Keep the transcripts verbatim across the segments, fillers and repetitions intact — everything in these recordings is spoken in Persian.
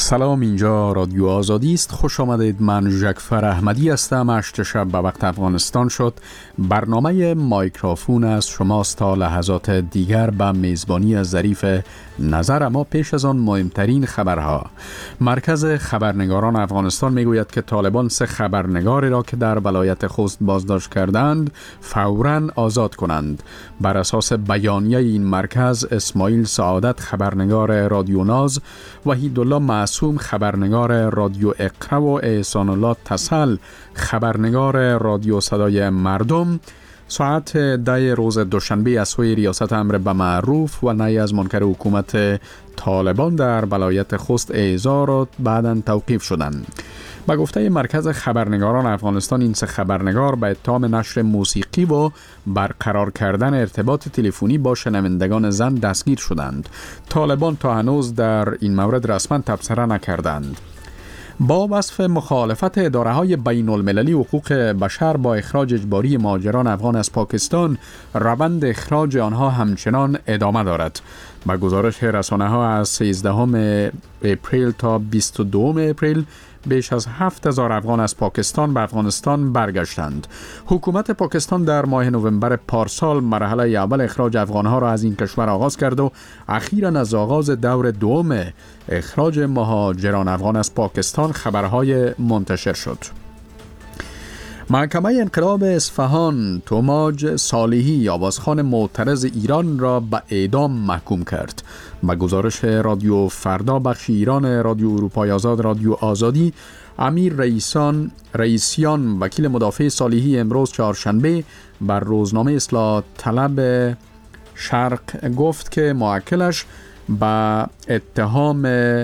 سلام، اینجا رادیو آزادی است. خوش آمدید. من ژکفر احمدی هستم. هشت شب به وقت افغانستان شد. برنامه مایکروفون از شماست تا لحظات دیگر به میزبانی ظریف نظر. اما پیش از آن مهمترین خبرها. مرکز خبرنگاران افغانستان میگوید که طالبان سه خبرنگاری را که در ولایت خوست بازداشت کردند فوراً آزاد کنند. بر اساس بیانیه این مرکز، اسماعیل سعادت خبرنگار رادیو ناز، وحیدالله معصوم خبرنگار رادیو اقرا و احسان الله تسل خبرنگار رادیو صدای مردم ساعت ده روز دوشنبه از سوی ریاست امر به معروف و نهی از منکر حکومت طالبان در ولایت خوست اعزار و بعداً توقیف شدند. با گفته مرکز خبرنگاران افغانستان، این سه خبرنگار به اتهام نشر موسیقی و برقرار کردن ارتباط تلفنی با شنوندگان زن دستگیر شدند. طالبان تا هنوز در این مورد رسما تبصره نکردند. با وصف مخالفت اداره‌های بین المللی حقوق بشر با اخراج اجباری مهاجران افغان از پاکستان، روند اخراج آنها همچنان ادامه دارد. با گزارش رسانه‌ها از سیزدهم اپریل تا بیست و دوم اپریل بیش از هفت هزار افغان از پاکستان به افغانستان برگشتند. حکومت پاکستان در ماه نوامبر پارسال مرحله اول اخراج افغانها را از این کشور آغاز کرد و اخیراً از آغاز دور دوم اخراج مهاجران افغان از پاکستان خبرهای منتشر شد. محکمه انقلاب اصفهان توماج صالحی، آوازخوان معترض ایران، را به اعدام محکوم کرد. با گزارش رادیو فردا بخش ایران رادیو اروپای آزاد رادیو آزادی، امیر رئیسان رئیسیان وکیل مدافع صالحی امروز چهارشنبه بر روزنامه اصلاح طلب شرق گفت که موکلش به اتهام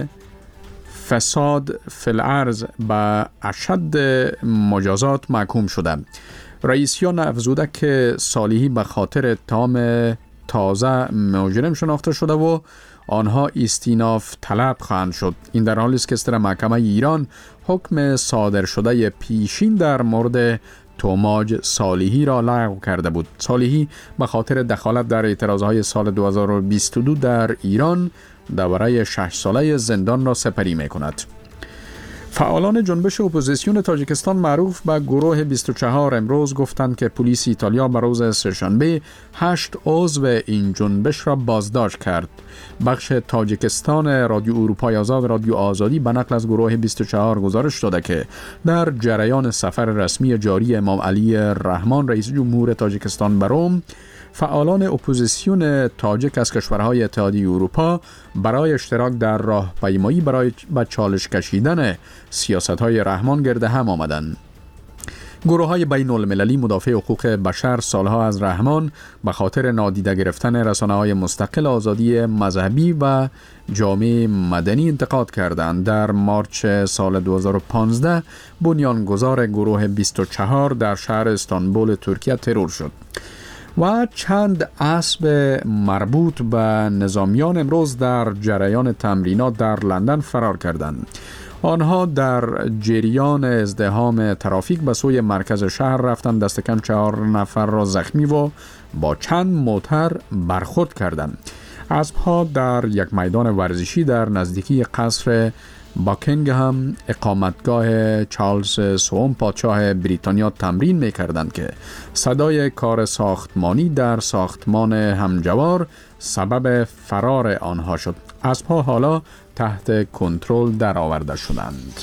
فساد فی الارض به اشد مجازات محکوم شده. رئیسیان افزوده که صالحی به خاطر اتهام تازه مجرم شناخته شده و آنها استیناف طلب خواهند شد. این در حالی است که سر محکمه ایران حکم صادر شده پیشین در مورد توماج صالحی را لغو کرده بود. صالحی به خاطر دخالت در اعتراضهای سال دو هزار و بیست و دو در ایران دوره شش ساله زندان را سپری می کند. فعالان جنبش اپوزیسیون تاجیکستان معروف به گروه بیست و چهار امروز گفتند که پلیس ایتالیا به روز سه‌شنبه هشت عضو این جنبش را بازداشت کرد. بخش تاجیکستان رادیو اروپای آزاد رادیو آزادی به نقل از گروه بیست و چهار گزارش داده که در جریان سفر رسمی جاری امام علی رحمان رئیس جمهور تاجیکستان به روم، فعالان اپوزیسیون تاجیک از کشورهای اتحادیه اروپا برای اشتراک در راهپیمایی برای به چالش کشیدن سیاست‌های رحمان گرد هم آمدند. گروه‌های بین المللی مدافع حقوق بشر سالها از رحمان به خاطر نادیده گرفتن رسانه‌های مستقل، آزادی مذهبی و جامعه مدنی انتقاد کردند. در مارچ سال دو هزار و پانزده بنیانگذار گروه بیست و چهار در شهر استانبول ترکیه ترور شد و چند اسب مربوط به نظامیان امروز در جریان تمرینات در لندن فرار کردند. آنها در جریان ازدحام ترافیک به سوی مرکز شهر رفتند. دست کم چهار نفر را زخمی و با چند موتر برخورد کردند. اسبها در یک میدان ورزشی در نزدیکی قصر باکینگهام، اقامتگاه چارلز سوم پادشاه بریتانیا، تمرین می‌کردند که صدای کار ساختمانی در ساختمان همجوار سبب فرار آنها شد. اسبها حالا تحت کنترل درآورده شدند.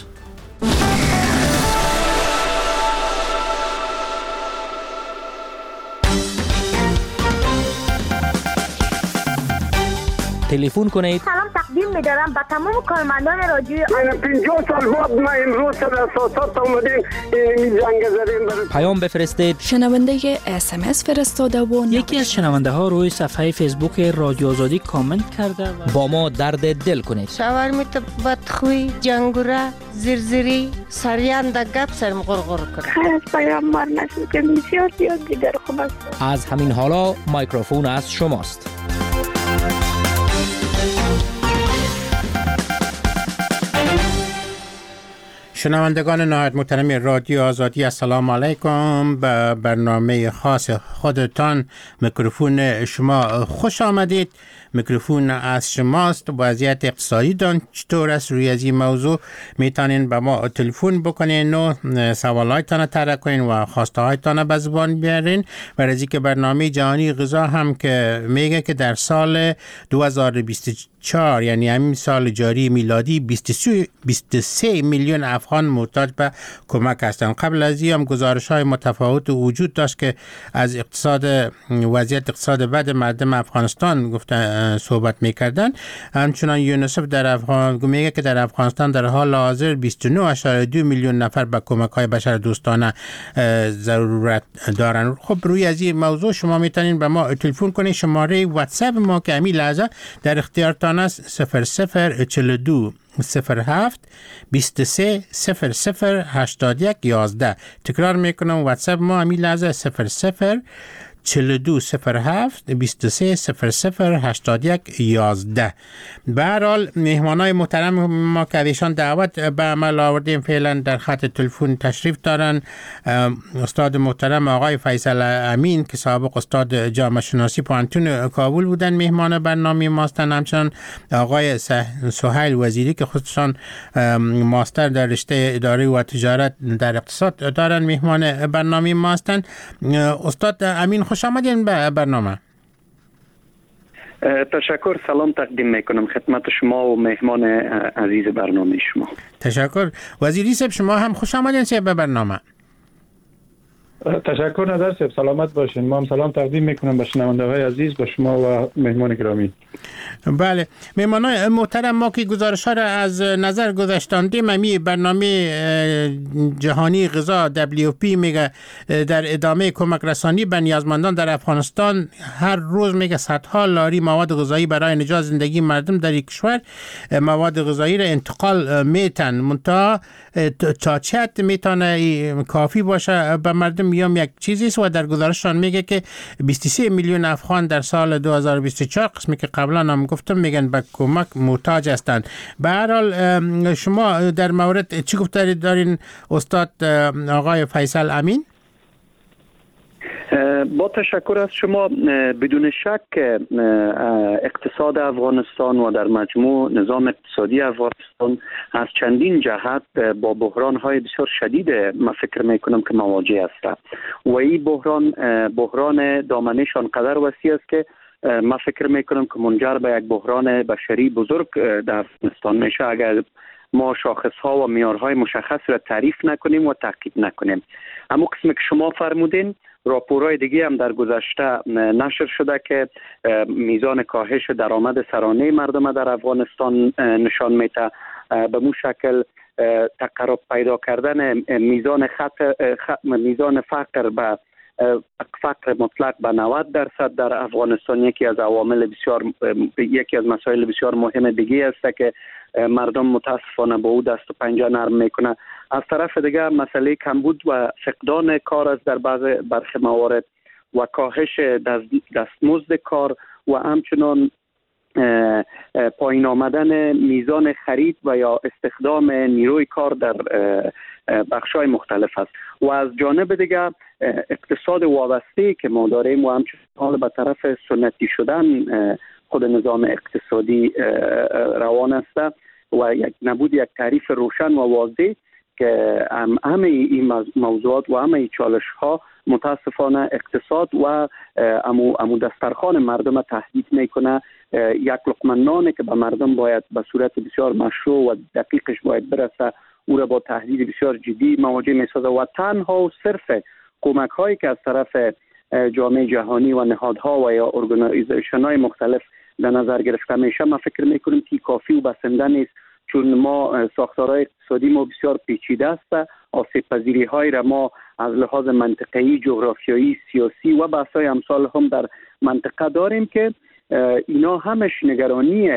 تلفن کنید. سلام تقدیم می‌دارم به تمام کارمندان رادیو. من پنجاه سال بعد ما امروز سر اساسات اومدیم این زنگ زدیم. پیام بفرستید. شنونده اس ام اس فرستاده و یکی از شنونده ها روی صفحه فیسبوک رادیو آزادی کامنت کرده و با ما درد دل کنید. شاورمیت بدخوی، جنگوره، زرزری، سریان در گپ سرم غرغر کرد. خیر از پیامبر نشد که بسیار زیاد دیگر خوب است. از همین حالا مایکروفون از شماست. شنوندگان نهایت محترم رادیو آزادی، السلام علیکم. به برنامه خاص خودتان میکروفون شما خوش آمدید. میکروفون از شماست. وضعیت اقتصادی دان چطور است؟ روی از این موضوع میتونین به ما تلفن بکنین و سوالایتان طرح کنین و خواسته هایتان به زبان بیارین. و از اینکه برنامه جهانی غذا هم که میگه که در سال دو هزار و بیست و چهار یعنی همین سال جاری میلادی بیست و سه میلیون افغان محتاج به کمک هستند. قبل از این هم گزارش های متفاوت وجود داشت که از اقتصاد وضعیت اقتصاد بد مردم افغانستان گفتن صحبت میکردن. همچنان یونیسف در افغان میگه که در افغانستان در حال حاضر بیست و نه ممیز دو میلیون نفر به کمک های بشر دوستانه ضرورت دارن. خب روی از این موضوع شما میتونین به ما تلفن کنین. شماره واتساپ ما که همین لحظه در اختیارتان است صفر صفر چهل و دو صفر هفت بیست و سه صفر صفر هشتاد و یک یازده. تکرار میکنم واتساپ ما همین لحظه صفر صفر چهل و دو صفر هفت بیست و سه صفر صفر هشتاد و یک یازده. به هر حال مهمانای محترم ما که ایشان دعوت به عمل آوردیم فعلا در خط تلفن تشریف دارن. استاد محترم آقای فیصل امین که سابق استاد جامعه شناسی پانتون کابل بودن مهمان برنامه ماستن. همچنان آقای سهیل وزیری که خودشان ماستر در رشته اداره و تجارت در اقتصاد دارن مهمان برنامه ماستن. استاد امین خوش آمدین به برنامه. تشکر. سلام تقدیم میکنم خدمت شما و مهمان عزیز برنامه شما. تشکر. وزیری صاحب شما هم خوش آمدین صاحب به برنامه. تشکر نظر صاحب، سلامت باشین. ما هم سلام تقدیم میکنم به شنونده‌های عزیز، به شما و مهمان گرامی. بله مهمانای محترم، ما که گزارش ها را از نظر گذاشتاندیم، امی برنامه جهانی غذا دبلیو اف پی میگه در ادامه کمک رسانی به نیازمندان در افغانستان هر روز میگه صدها لاری مواد غذایی برای نجات زندگی مردم در یک کشور مواد غذایی را انتقال میتن. منتها تا چه حد میتونه کافی باشه به مردم یا یک چیزی است؟ و در گزارششان میگه که بیست و سه میلیون افغان در سال دو هزار و بیست و چهار قسمی که قبلا هم گفتم میگن به کمک محتاج هستند. به هر حال شما در مورد چی گفته دارین استاد آقای فیصل امین؟ با تشکر از شما. بدون شک اقتصاد افغانستان و در مجموع نظام اقتصادی افغانستان از چندین جهت با بحران‌های بسیار شدید من فکر میکنم که مواجه است و این بحران بحران دامنه‌ش آنقدر وسیع است که من فکر میکنم که منجر به یک بحران بشری بزرگ در افغانستان میشه اگر ما شاخص‌ها و معیارهای مشخص را تعریف نکنیم و تاکید نکنیم. اما قسمی که شما فرمودین راپورهای دیگه هم در گذشته نشر شده که میزان کاهش درآمد سرانه مردم در افغانستان نشان میده. به مو شکل تقرب پیدا کردن میزان خط میزان فقر به فقر مطلق به نود درصد در افغانستان یکی از عوامل بسیار یکی از مسائل بسیار مهم دیگه است که مردم متاسفانه با او دست و پنجه نرم میکنه. از طرف دیگه مسئله کمبود و فقدان کار است در بعض برخی موارد و کاهش دستمزد کار و همچنان پایین آمدن میزان خرید و یا استخدام نیروی کار در بخش‌های مختلف است. و از جانب دیگه اقتصاد وابسته که ما داریم و همچنان به طرف سنتی شدن خود نظام اقتصادی روان است و یک نبود یک تعریف روشن و واضح که همه این موضوعات و همه این چالش ها متاسفانه اقتصاد و امو, امو دسترخوان مردم تهدید میکنه. یک لقمه نانی که به مردم باید به صورت بسیار مشروع و دقیقش باید برسه او را با تهدید بسیار جدی مواجه میسازه و تنها و صرف کمک هایی که از طرف جامعه جهانی و نهادها و یا ارگانیزیشن های مختلف در نظر گرفته میشه ما فکر میکنیم که کافی و بسنده نیست، چون ما ساختارهای اقتصادی ما بسیار پیچیده است. آسیب پذیری های را ما از لحاظ منطقه‌ای، جغرافیایی، سیاسی و بحث‌های امثال هم در منطقه داریم که اینا همش نگرانی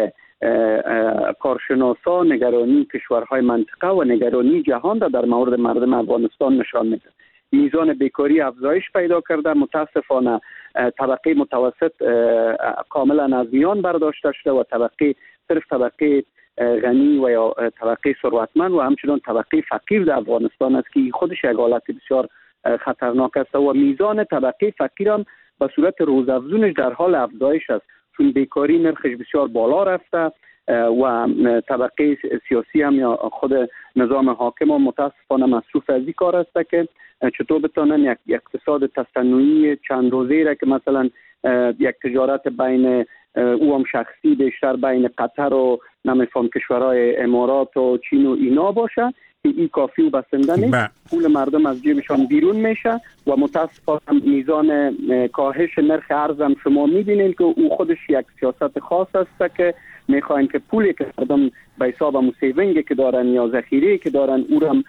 کارشناسان، نگرانی کشورهای منطقه و نگرانی جهان را در مورد مردم افغانستان نشان میده. میزان بیکاری افزایش پیدا کرده، متاسفانه طبقه متوسط کاملا از میان برداشته شده و طبقه صرف طبقه غنی و یا طبقه ثروتمند و همچنان طبقه فقیر در افغانستان است که خودش یک حالت بسیار خطرناک است و میزان طبقه فقیر هم به صورت روزافزونش در حال افزایش است، چون بیکاری نرخش بسیار بالا رفته و طبقه سیاسی هم یا خود نظام حاکم هم متاسفانه مصروف از این کار است که چطور بتونن یک اقتصاد تصنعی چند روزه را که مثلا یک تجارت بین او هم شخصی بیشتر بین قطر و نمیفهم کشورهای امارات و چین و اینا باشه که این کافی و بسنده نیست. پول مردم از جیبشان بیرون میشه و متاسفانه میزان کاهش نرخ ارز هم شما میبینید که او خودش یک سیاست خاص است که میخواین که پولی که مردم به حساب هم سیوینگی که دارن یا ذخیره که دارن او هم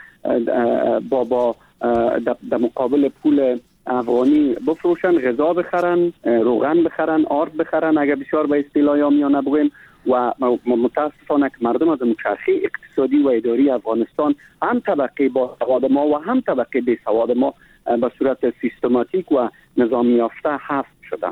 با با در مقابل پول افغانی بفروشن، غذا بخرن، روغن بخرن، آرد بخرن اگر بسیار به اصطلاح یامیانه بگویم و متاسفانه که مردم از چرخه اقتصادی و اداری افغانستان هم طبقه با سواد ما و هم طبقه بی سواد ما به صورت سیستماتیک و نظامی یافته حذف شدن.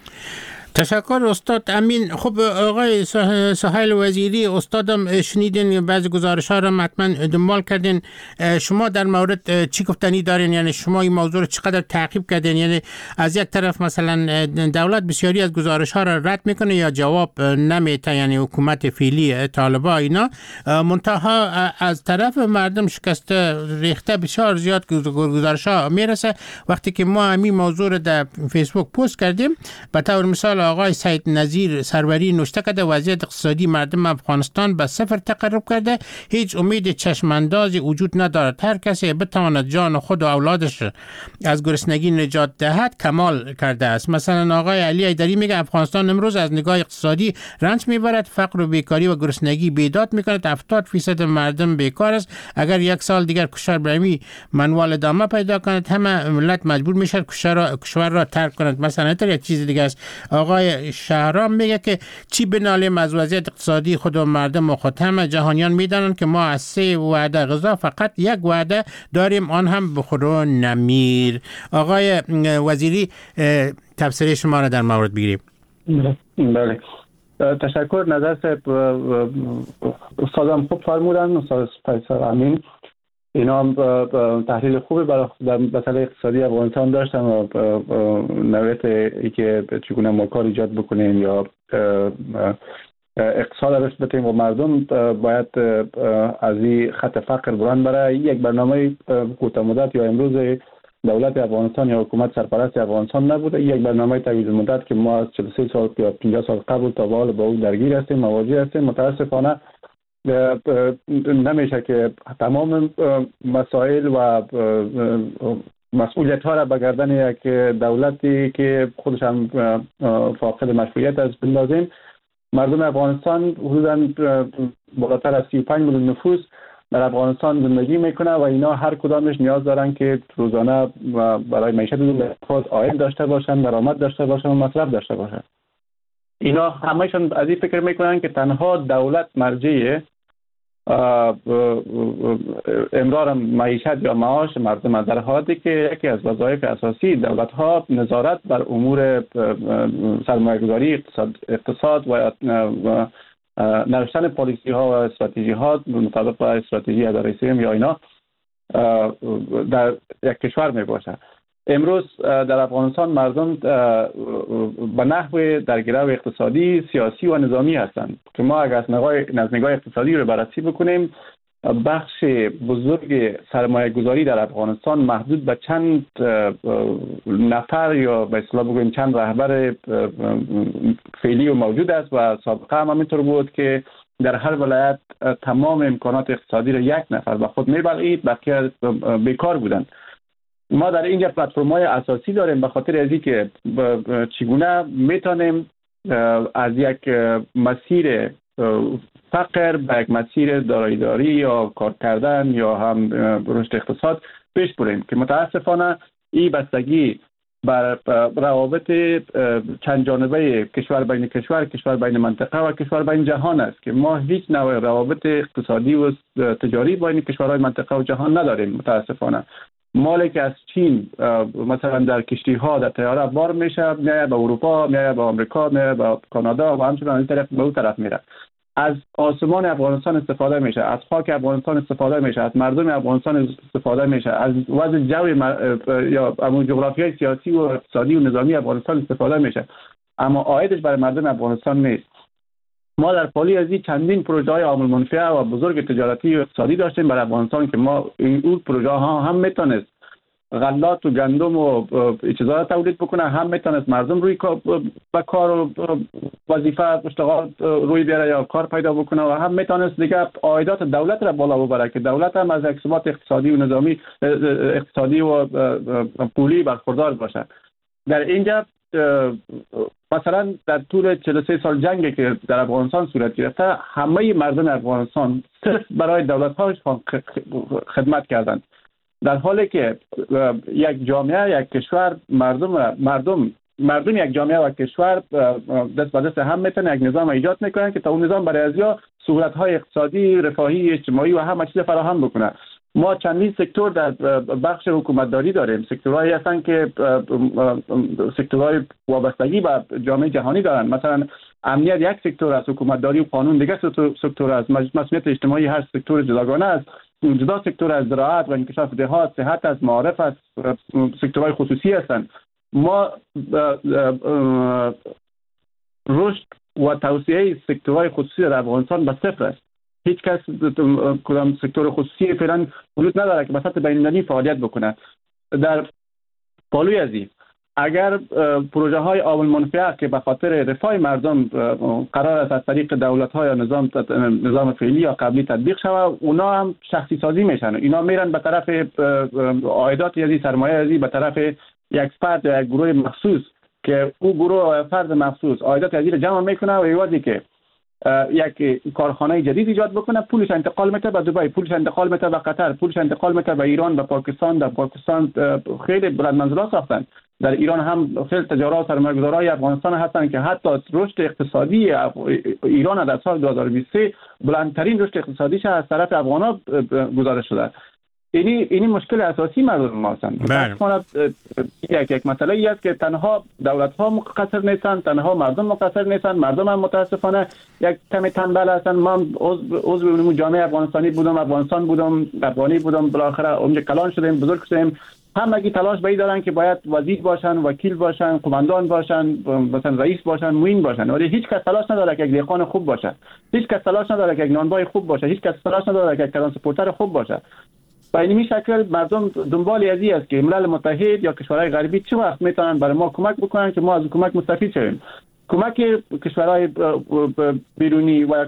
تشکر استاد امین. خب آقای سهیل وزیری، استادم شنیدین بعضی گزارش ها را حتما دنبال کردین، شما در مورد چی گفتنی دارین؟ یعنی شما این موضوع رو چقدر تعقیب کردین؟ یعنی از یک طرف مثلا دولت بسیاری از گزارش ها را رد میکنه یا جواب نمیده، یعنی حکومت فعلی طالبان اینا، منتها از طرف مردم شکسته ریخته بسیار زیاد گزارش ها میرسه. وقتی که ما همین موضوع رو در فیسبوک پست کردیم، به طور مثال آقای سید نظیر سروری نوشته کرده وضعیت اقتصادی مردم افغانستان به صفر تقرب کرده، هیچ امید چشماندازی وجود ندارد، هر کسی بتواند جان خود و اولادش از گرسنگی نجات دهد کمال کرده است. مثلا آقای علی ایدری میگه افغانستان امروز از نگاه اقتصادی رنج میبرد، فقر و بیکاری و گرسنگی بیداد میکند، هفتاد فیصد مردم بیکار است، اگر یک سال دیگر کشور برمی منوال ادامه پیدا کند همه ملت مجبور میشد کشور را ترک کند. مثلا تا یک چیز دیگه است. آقای شهرام میگه که چی بنالیم از وضعیت اقتصادی خود و مردم و خود، همه جهانیان میدانند که ما از سه وعده غذا فقط یک وعده داریم، آن هم بخور و نمیر. آقای وزیری تفسیر شما را در مورد بگیریم. بله، تشکر. نظر صاحب استادم خوب فرمودن، استاد فیصل امین اینا هم تحلیل خوبی برای مسئله اقتصادی افغانستان داشتن و نوعیت ای که چگونه ما کار ایجاد بکنیم یا اقتصاد رشد بدیم و مردم باید از این خط فقر بلند برای یک برنامه کوتاه مدت یا امروز دولت افغانستان یا حکومت سرپرست افغانستان نبوده، یک برنامه طویل مدت که ما از چهل و سه سال یا پنجاه سال قبل تا به حال با اون درگیر هستیم، مواجه هستیم. متاسفانه نمیشه که تمام مسائل و مسئولیت ها را به گردن یک دولتی که خودش هم فاقد مشروعیت است بندازیم. مردم افغانستان حدوداً بالاتر از سی و پنج میلیون نفوس در افغانستان زندگی میکنه و اینا هر کدامش نیاز دارن که روزانه برای معیشت خود عاید داشته باشن، درآمد داشته باشن و مصرف داشته باشن. اینا همه‌شون از این فکر میکنن که تنها دولت مرجع امرار معیشت یا معاش مردم است، در حالی که یکی از وظایف اساسی دولت ها نظارت بر امور سرمایه‌گذاری، اقتصاد, اقتصاد و نوشتن پالیسی ها و استراتژی ها مطابق با استراتژی اداره سیم یا اینا در یک کشور می باشه. امروز در افغانستان مردم به نحو در گرو اقتصادی، سیاسی و نظامی هستند که ما اگر از نگاه اقتصادی رو بررسی بکنیم، بخش بزرگ سرمایه گذاری در افغانستان محدود به چند نفر یا به اصطلاح بگوییم چند رهبر فعلی و موجود است و سابقه هم همینطور بود که در هر ولایت تمام امکانات اقتصادی را یک نفر به خود میبلعید، بقیه بیکار بودند. ما در اینجا پلتفرم‌های اساسی داریم به خاطر از اینکه چگونه میتونیم از یک مسیر فقر به یک مسیر دارایی‌داری یا کار کردن یا هم رشد اقتصاد پیش بریم که متاسفانه این بستگی بر روابط چند جانبه کشور بین کشور، کشور بین منطقه و کشور بین جهان است که ما هیچ نوع روابط اقتصادی و تجاری بین کشورهای منطقه و جهان نداریم. متاسفانه مالی که از چین مثلا در کشتی ها در طیاره بار میشه، میایه به اروپا، میایه به آمریکا، میایه به کانادا و همچنین این طرف به اون طرف میره. از آسمان افغانستان استفاده میشه، از خاک افغانستان استفاده میشه، از مردم افغانستان استفاده میشه، از وضع جوی یا همون جغرافیای سیاسی و اقتصادی و نظامی افغانستان استفاده میشه، اما عایدش برای مردم افغانستان نیست. ما در پالی ازی چندین پروژه های عامل منفعه و بزرگ تجارتی و اقتصادی داشتیم برای افغانستان که ما این اون پروژه ها هم میتونست غلات و گندم و چیزا را تولید بکنه، هم میتونست مردم روی با کار و وظیفه اشتغال روی بیاره یا کار پیدا بکنه و هم میتونست دیگه عایدات دولت را بالا ببره که دولت هم از یک ثبات اقتصادی و نظامی اقتصادی و پولی برخوردار باشه. در اینجا مثلا در طول چهل و سه سال جنگی که در افغانستان صورت گرفته، همه مردم افغانستان صرف برای دولت ها خدمت کردند، در حالی که یک جامعه یک کشور مردم مردم مردم یک جامعه و کشور دست به دست هم میتونن یک نظام ایجاد میکنن که تا اون نظام برای ازیا سهولت های اقتصادی، رفاهی، اجتماعی و همه چیز فراهم بکنه. ما چندین سکتور در بخش حکومتداری داریم، سکتورهایی هستن که سکتورهای وابستگی به جامعه جهانی دارن. مثلا امنیت یک سکتور از حکومتداری و قانون دیگه سکتور از مسئولیت اجتماعی هر سکتور جداگانه است. جدا سکتور از زراعت و انکشاف دهات، صحت از معارف از سکتورهای خصوصی هستند. ما رشد و توسعه سکتورهای خصوصی در افغانستان به صفر است. هیچ کس کدام سکتور خصوصی فعلا وجود نداره که به سطح بین‌المللی فعالیت بکنه. در پالوی ازی اگر پروژه های عامل منفعه که به خاطر رفاه مردم قرار است از طریق دولت ها یا نظام نظام فعلی یا قبلی تطبیق شود، اونا هم شخصی سازی میشن. اینا میرن به طرف عایدات ازی، سرمایه ازی به طرف یک فرد یا یک گروه مخصوص که او گروه فرد مخصوص عایدات ازی رو جمع میکنه و ایوازی که یک کارخانه جدید ایجاد بکنه، پولش انتقال میده به دبی، پولش انتقال میده به قطر، پولش انتقال میده به ایران، به پاکستان. در پاکستان خیلی بلند منزلات ساختن. در ایران هم خیلی تجارت و سرمایه‌گذارای افغانستان هستند که حتی رشد اقتصادی ایران در سال دو هزار و بیست و سه بلندترین رشد اقتصادیش از طرف افغانا گزارش شده. اینی اینی مشکل اساسی مردم ما هستند. یک یک مسئله ای است که تنها دولت ها مقصر نیستند، تنها مردم مقصر نیستند. مردم هم متاسفانه یک کمی تنبل هستند. من عضو اون جامعه افغانستانی بودم، افغانستان بودم، افغانی بودم، بالاخره اونجا کلان شدیم، بزرگ شدیم. همگی تلاش به این دارن که باید وزیر باشن، وکیل باشن، قماندان باشن، مثلا رئیس باشن، معین باشن، ولی هیچ کس تلاش نداره که یک دهقان خوب باشه، هیچ کس تلاش نداره که یک نانبای خوب باشه، هیچ کس تلاش نداره که یک ترانسپورتر خوب باشه. به این شکل مردم دنبال ازی است که ملل متحد یا کشورهای غربی چه وقت میتونن برای ما کمک بکنن که ما از کمک مستفید شویم. کمک کشورهای بیرونی و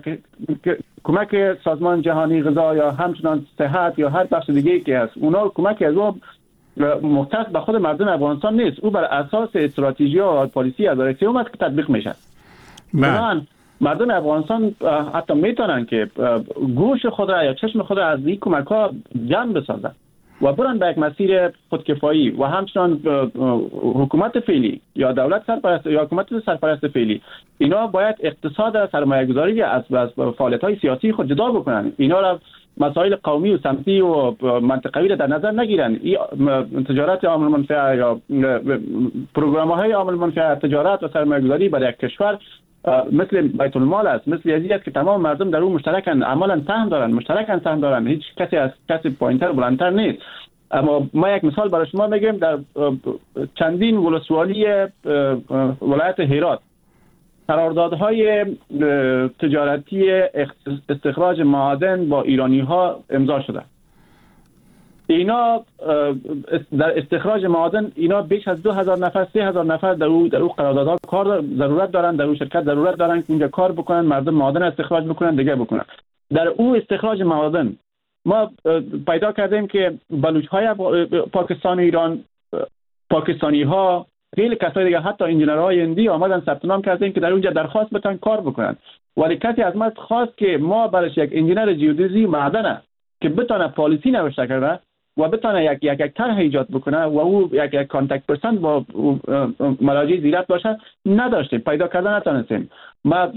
کمک سازمان جهانی غذا یا همچنان صحت یا هر بخش دیگه که هست، اونا کمک از اون مختص به خود مردم افغانستان نیست، او بر اساس استراتژی و پالیسی هزار و سیصد است که تطبیق میشه. مثلا مردم افغانستان حتی میتونن که گوش خود را یا چشم خود را از این کمک ها جمع بسازن و برن به یک مسیر خودکفایی و همچنان حکومت فعلی یا دولت سرپرست یا حکومت سرپرست فعلی اینا باید اقتصاد سرمایه گذاری از فعالیت های سیاسی خود جدا بکنن. اینا را مسائل قومی و سمتی و منطقوی را در نظر نگیرن. این تجارت عامل منفعه یا پروگرام‌های عامل منفعه، تجارت و سرمایه گذاری برای یک کشور مثل بیت المال است، مثل ازی است که تمام مردم در اون مشترکن، عملاً سهم دارن، مشترکاً سهم دارن، هیچ کسی از کسی پایینتر بلندتر نیست. اما ما یک مثال برای شما میگم، در چندین ولسوالی ولایت هرات قراردادهای تجارتی استخراج معادن با ایرانی ها امضا شده. اینا در استخراج معادن اینا بیش از دو هزار نفر سه هزار نفر در او در او قراردادها کار ضرورت دارن، در او شرکت ضرورت دارن که اونجا کار بکنن، مردم معادن استخراج بکنن، دیگه بکنن. در او استخراج معادن ما پیدا کردیم که بلوچ های پاکستان و ایران، پاکستانی ها، خیلی کسای دیگه، حتی انجینرهای هندی آمدن ثبت نام کردیم که در اونجا درخواست بتن کار بکنن. ولی کسی از ما خواست که ما براش یک انجینر جیودزی معدنه که بتونه پالیسی نوشته کنه و بتونه یک یک یک طرح ایجاد بکنه و او یک یک کانتاکت پرسن با مراجع زیرت باشه، نداشتیم، پیدا کردن نتونستیم. ما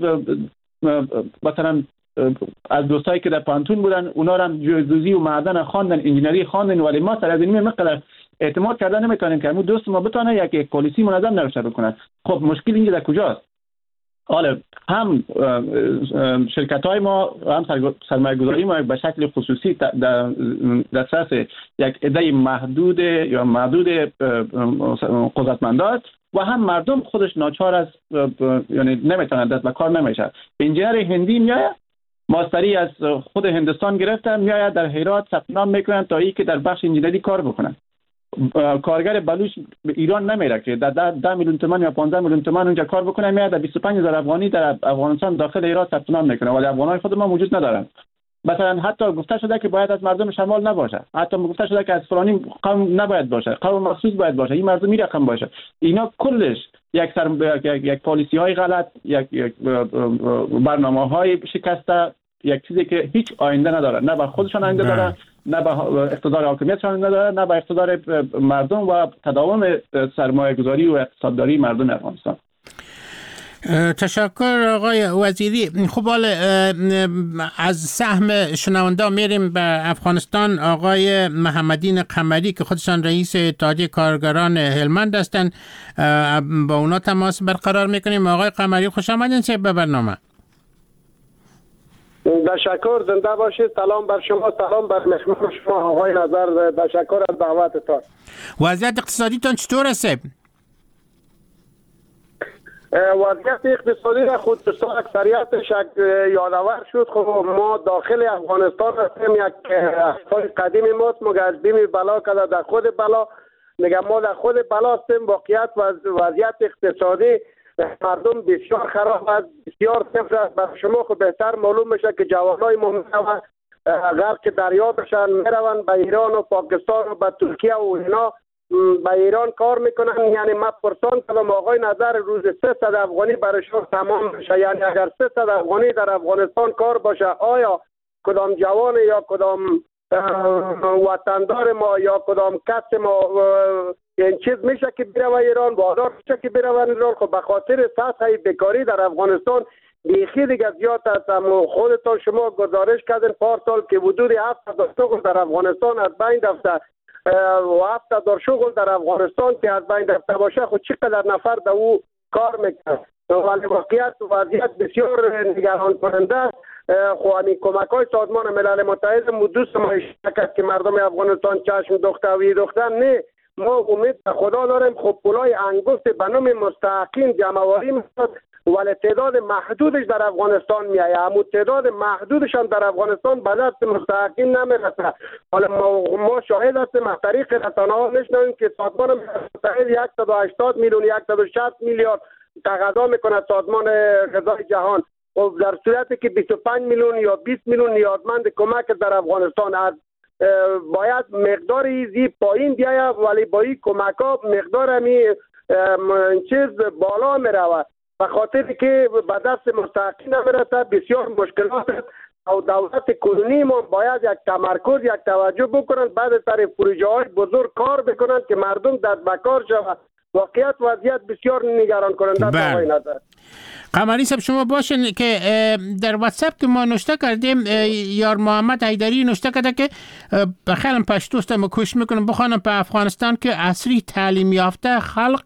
مثلا از دوستایی که در پانتون بودن اونا هم جیودزی و معدن خواندن، انجینری خواندن، ولی ما سر از این مقدار اعتماد کردن نمیتونیم که همون دوست ما بتونه یک یک پالیسی منظم نوشته بکنه. خب مشکل اینجا در کجاست؟ حالا هم شرکت های ما هم سرمایه گذاری ما به شکل خصوصی در دسترس یک عده محدود یا محدود قدرتمندان و هم مردم خودش ناچار است، یعنی نمیتونه دست به کار نمیشه. انجینر هندی میاد ماستری از خود هندستان گرفته میاد در هرات ثبت نام میکنن تا اینکه در بخش انجینری کار بکنن. کارگر بلوچ ایران نمیره که در ده میلیون تومان یا پانزده میلیون تومان اونجا کار بکنه، میاد در بیست و پنج هزار افغانی در افغانستان داخل ایران ثبت نام میکنه، ولی افغانای خود ما موجود ندارن. مثلا حتی گفته شده که باید از مردم شمال نباشه، حتی گفته شده که از فلانی قوم نباید باشه، قوم مخصوص باید باشه، این مردم رقم باشه. اینا کلش یک سر یک, یک پالیسی های غلط، یک, یک برنامه های شکسته، یک چیزی که هیچ آینده نداره، نه به خودشان آینده داره، نه به اقتدار حاکمیتشان نداره، نه به اقتدار مردم و تداوم سرمایه گذاری و اقتصادداری مردم افغانستان. تشکر آقای وزیری. خب حالا از سهم شنونده میریم به افغانستان. آقای محمدین قمری که خودشان رئیس اتحادیه کارگران هلمند هستند، با اونا تماس برقرار میکنیم. آقای قمری خوش آمدین به برنامه. تشکر، زنده باشید. سلام بر شما، سلام بر مهمان شما آقای نظر. تشکر از دعوتتان. وضعیت اقتصادیتان چطور است؟ وضعیت اقتصادی را خود دوستان اکثریتش یادآور شد. خب ما داخل افغانستان هستیم، یک اصفای قدیم ماست، مگر بیم بلا کده در خود بلا. میگم ما در خود بلا هستیم. واقعیت وضعیت اقتصادی مردم بسیار خراب است، بسیار صفر است. برای شما خود بهتر معلوم میشه که جوانای ما میروند غرق دریا بشن، میروند به ایران و پاکستان و به ترکیه و اینا به ایران کار میکنن. یعنی من پرسان کردم آقای نظر روز سیصد افغانی برای شما تمام بشه، یعنی اگر سیصد افغانی در افغانستان کار باشه، آیا کدام جوان یا کدام وطندار ما یا کدام کس ما این چیز میشه که بره و ایران، وادار میشه که بره و ایران؟ خب به خاطر سطح بیکاری در افغانستان بیخی دیگه زیاد است. خودتان شما گزارش کردین پارسال که حدود هفت هزار شغل در افغانستان از بین رفته و هفت هزار شغل در افغانستان که از بین رفته باشه، خود چقدر نفر در او کار میکنه؟ ولی واقعیت وضعیت بسیار نگران کننده است. خب همین کمک های سازمان ملل متحد مدوست ما شرکت که مردم افغانستان چشم دوخته و دوختن نه، ما امید به خدا داریم. خب پولای انگشت به نام مستحقین جمع‌آوری میشد، ولی تعداد محدودش در افغانستان میایه. همون تعداد محدودش هم در افغانستان به دست مستحقین نمیرسه. حالا ما, ما شاهد هستیم از طریق رسانه‌ها میشنویم که سازمان ملل متحد صد و هشتاد میلیون صد و شصت میلیارد تقاضا میکنه سازمان غذای جهان. و در صورتی که بیست و پنج میلیون یا بیست میلیون نیازمند کمک در افغانستان است، باید مقدار ایزی پایین بیاید، ولی با این کمک ها مقدار همی چیز بالا می رود. به خاطر که به دست مستحقین نمیرسه، بسیار مشکلات است. و دولت کنونی ما باید یک تمرکز، یک توجه بکنند، بعد سر پروژه های بزرگ کار بکنند که مردم دست به کار شود. واقعیت وضعیت بسیار نگران کننده است. قمری صاحب شما باشین که در واتساپ که ما نوشته کردیم، یار محمد حیدری نوشته کرده که بخیرم پشتوست ما کوشش میکنم بخوانم به افغانستان که عصری تعلیم یافته خلق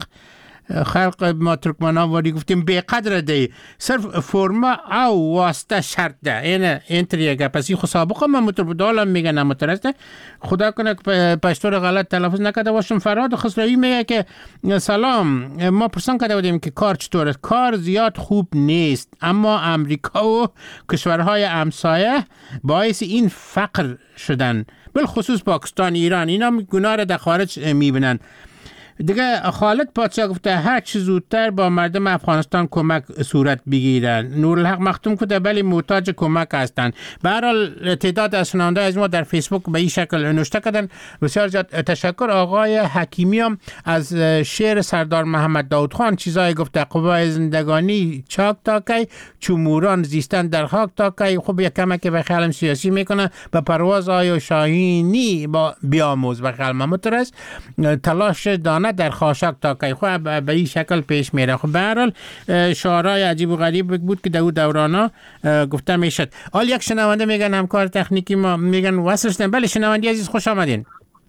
خلق ما ترکمنان واری گفتیم بیقدر دی صرف فرما او واسطه شرط ده. اینه اینطوریه که پس این خو سابقه من متربدالم میگه نمترسته. خدا کنه که پشتور غلط تلفظ نکده باشم. فراد خسروی میگه که سلام، ما پرسان کرده بودیم که کار چطوره؟ کار زیاد خوب نیست، اما امریکا و کشورهای همسایه باعث این فقر شدن، بالخصوص پاکستان، ایران. اینا گناه را در خارج میبینن. دیگه خالد پادشاه گفته هر چه زودتر با مردم افغانستان کمک صورت بگیرن. نورالحق مختوم کده بلی محتاج کمک هستن. به هر حال تعداد از شنونده از ما در فیسبوک به این شکل نوشته کردن. بسیار زیاد تشکر. آقای حکیمی هم از شعر سردار محمد داود خان چیزایی گفته. قوای زندگانی چاک تا کی، چوموران زیستن در خاک تا کی. خب یک کمک که به خیالم سیاسی میکنه. به پرواز آیا شاهینی با بیاموز به خیالم مترس. تلاش دانه در خاشاک تا کی. خب به این شکل پیش میره. خب به هر حال شعرهای عجیب و غریب بود که در دورانا گفته میشد. حال یک شنونده میگن همکار تکنیکی ما میگن وصل شدن. بله شنونده عزیز خوش آمدین.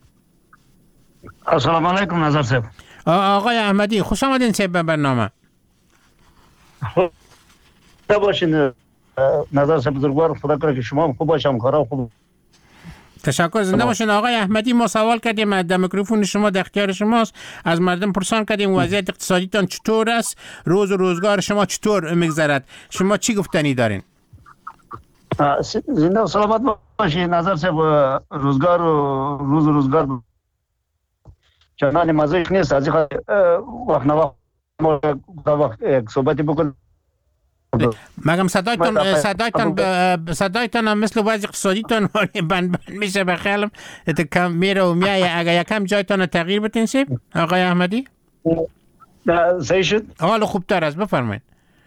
السلام علیکم نظر صاحب. آقای احمدی خوش آمدین صاحب به برنامه. باشین. نظر سه بزرگوار خدا کنه که شما هم خوب باشم، کارا خوب. تشکر، زنده باشین. آقای احمدی، ما سوال کردیم در میکروفون شما، در اختیار شماست. از مردم پرسان کردیم وضعیت اقتصادیتان چطور است، روز و روزگار شما چطور میگذرد، شما چی گفتنی دارین؟ زنده و سلامت باشین. نظر سه روزگار و روز و روزگار چنان مزه‌اش نیست. از این وقت نه وقت یک صحبتی بکن. مگم صدایتان صدایتان صدایتان هم مثل وضع اقتصادیتان بند بند میشه. بخیالم کم میره و میایه. اگر یکم جایتان تغییر بتین سیب آقای احمدی صحیح شد. حالا خوبتر است، بفرمایید.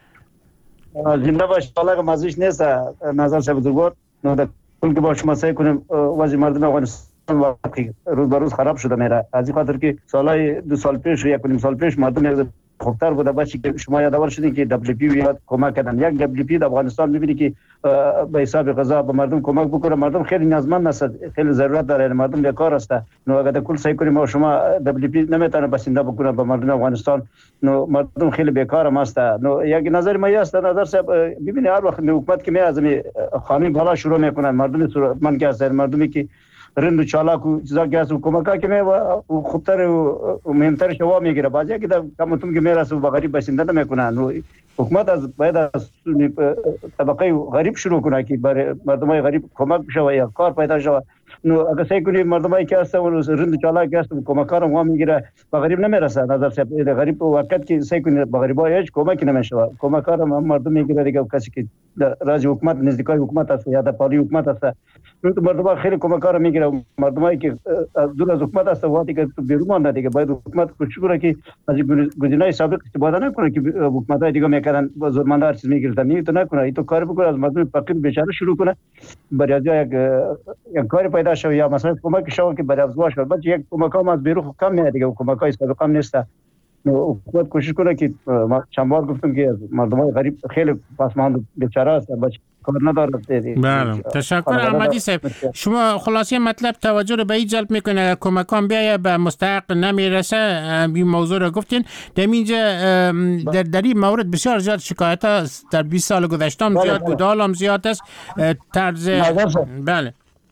زنده باش. حالا که مزه‌اش نیست نظر سه بزرگوار کل که با شما سعی کنیم وضع مردم افغانستان واقعی روز به روز خراب شده میره. از این خاطر که سالهای دو سال پیش و یک و نیم سال پیش مردم خوبتر بوده باشه که شما یادآور شدین که دبلیو پی یاد کمک کردن. یک دبلیو پی در افغانستان می‌بینی که به حساب غذا به مردم کمک بکنه. مردم خیلی نیازمند است، خیلی ضرورت داره، مردم بیکار است. نو اگر کل سعی کنیم ما شما دبلیو پی نمیتونه بسنده بکنه به مردم افغانستان، نو مردم خیلی بیکار است. نو یک نظر ما است، نظر صاحب ببینید هر وقت حکومت که می از خانه بالا شروع میکنن مردم من که هستن، مردمی که رند و چالاک و چیزا که هست و کمکا که می خوبتر و مهمتر شوا میگیره. بعضی که کمتون که میرسه و غریب بسنده نمیکنن. حکومت از باید از طبقه غریب شروع کنه که برای مردمای غریب کمک بشه و یا کار پیدا شه. نو اگه سعی کنیم مردمایی که هستن و رند و چالاک هست و کمکا رو میگیره به غریب نمیرسه. نظر صاحب غریب وقت که سعی کنیم به غریبا هیچ کمک نمیشه. کمکا رو مردم میگیره دیگه. کسی که راز حکومت نزدیکای حکومت است یا در پالی حکومت است، مردم خیلی کمکا رو میگیره. مردمایی که دور از حکومت است وقتی که بیرون مانده دیگه باید حکومت کوشش کنه که از گزینه‌های سابق استفاده نکنه که حکومت‌های دیگه میکردن زورمنده هر چیز میگیرن. این تو نکنه، این تو کار بکنه از مردم فقیر بیچاره شروع کنه برای یک یک کاری پیدا شه یا مثلا کمک شو که برای افزایش شه. بعد یک کمکا ما از بیرون کم میاد دیگه، کمکای سابق هم نیست. حکومت کوشش کنه که چند بار گفتم که مردمای غریب خیلی پسماند بیچاره است، بچه کار نداره. بله تشکر احمدی صاحب. شما خلاصه مطلب توجه رو به این جلب میکنه اگر کمکان بیایه به مستحق نمیرسه. این موضوع رو گفتین. در اینجا در در این مورد بسیار زیاد شکایت ها در بیست سال گذشته زیاد بود، حالا هم زیاد است. طرز بله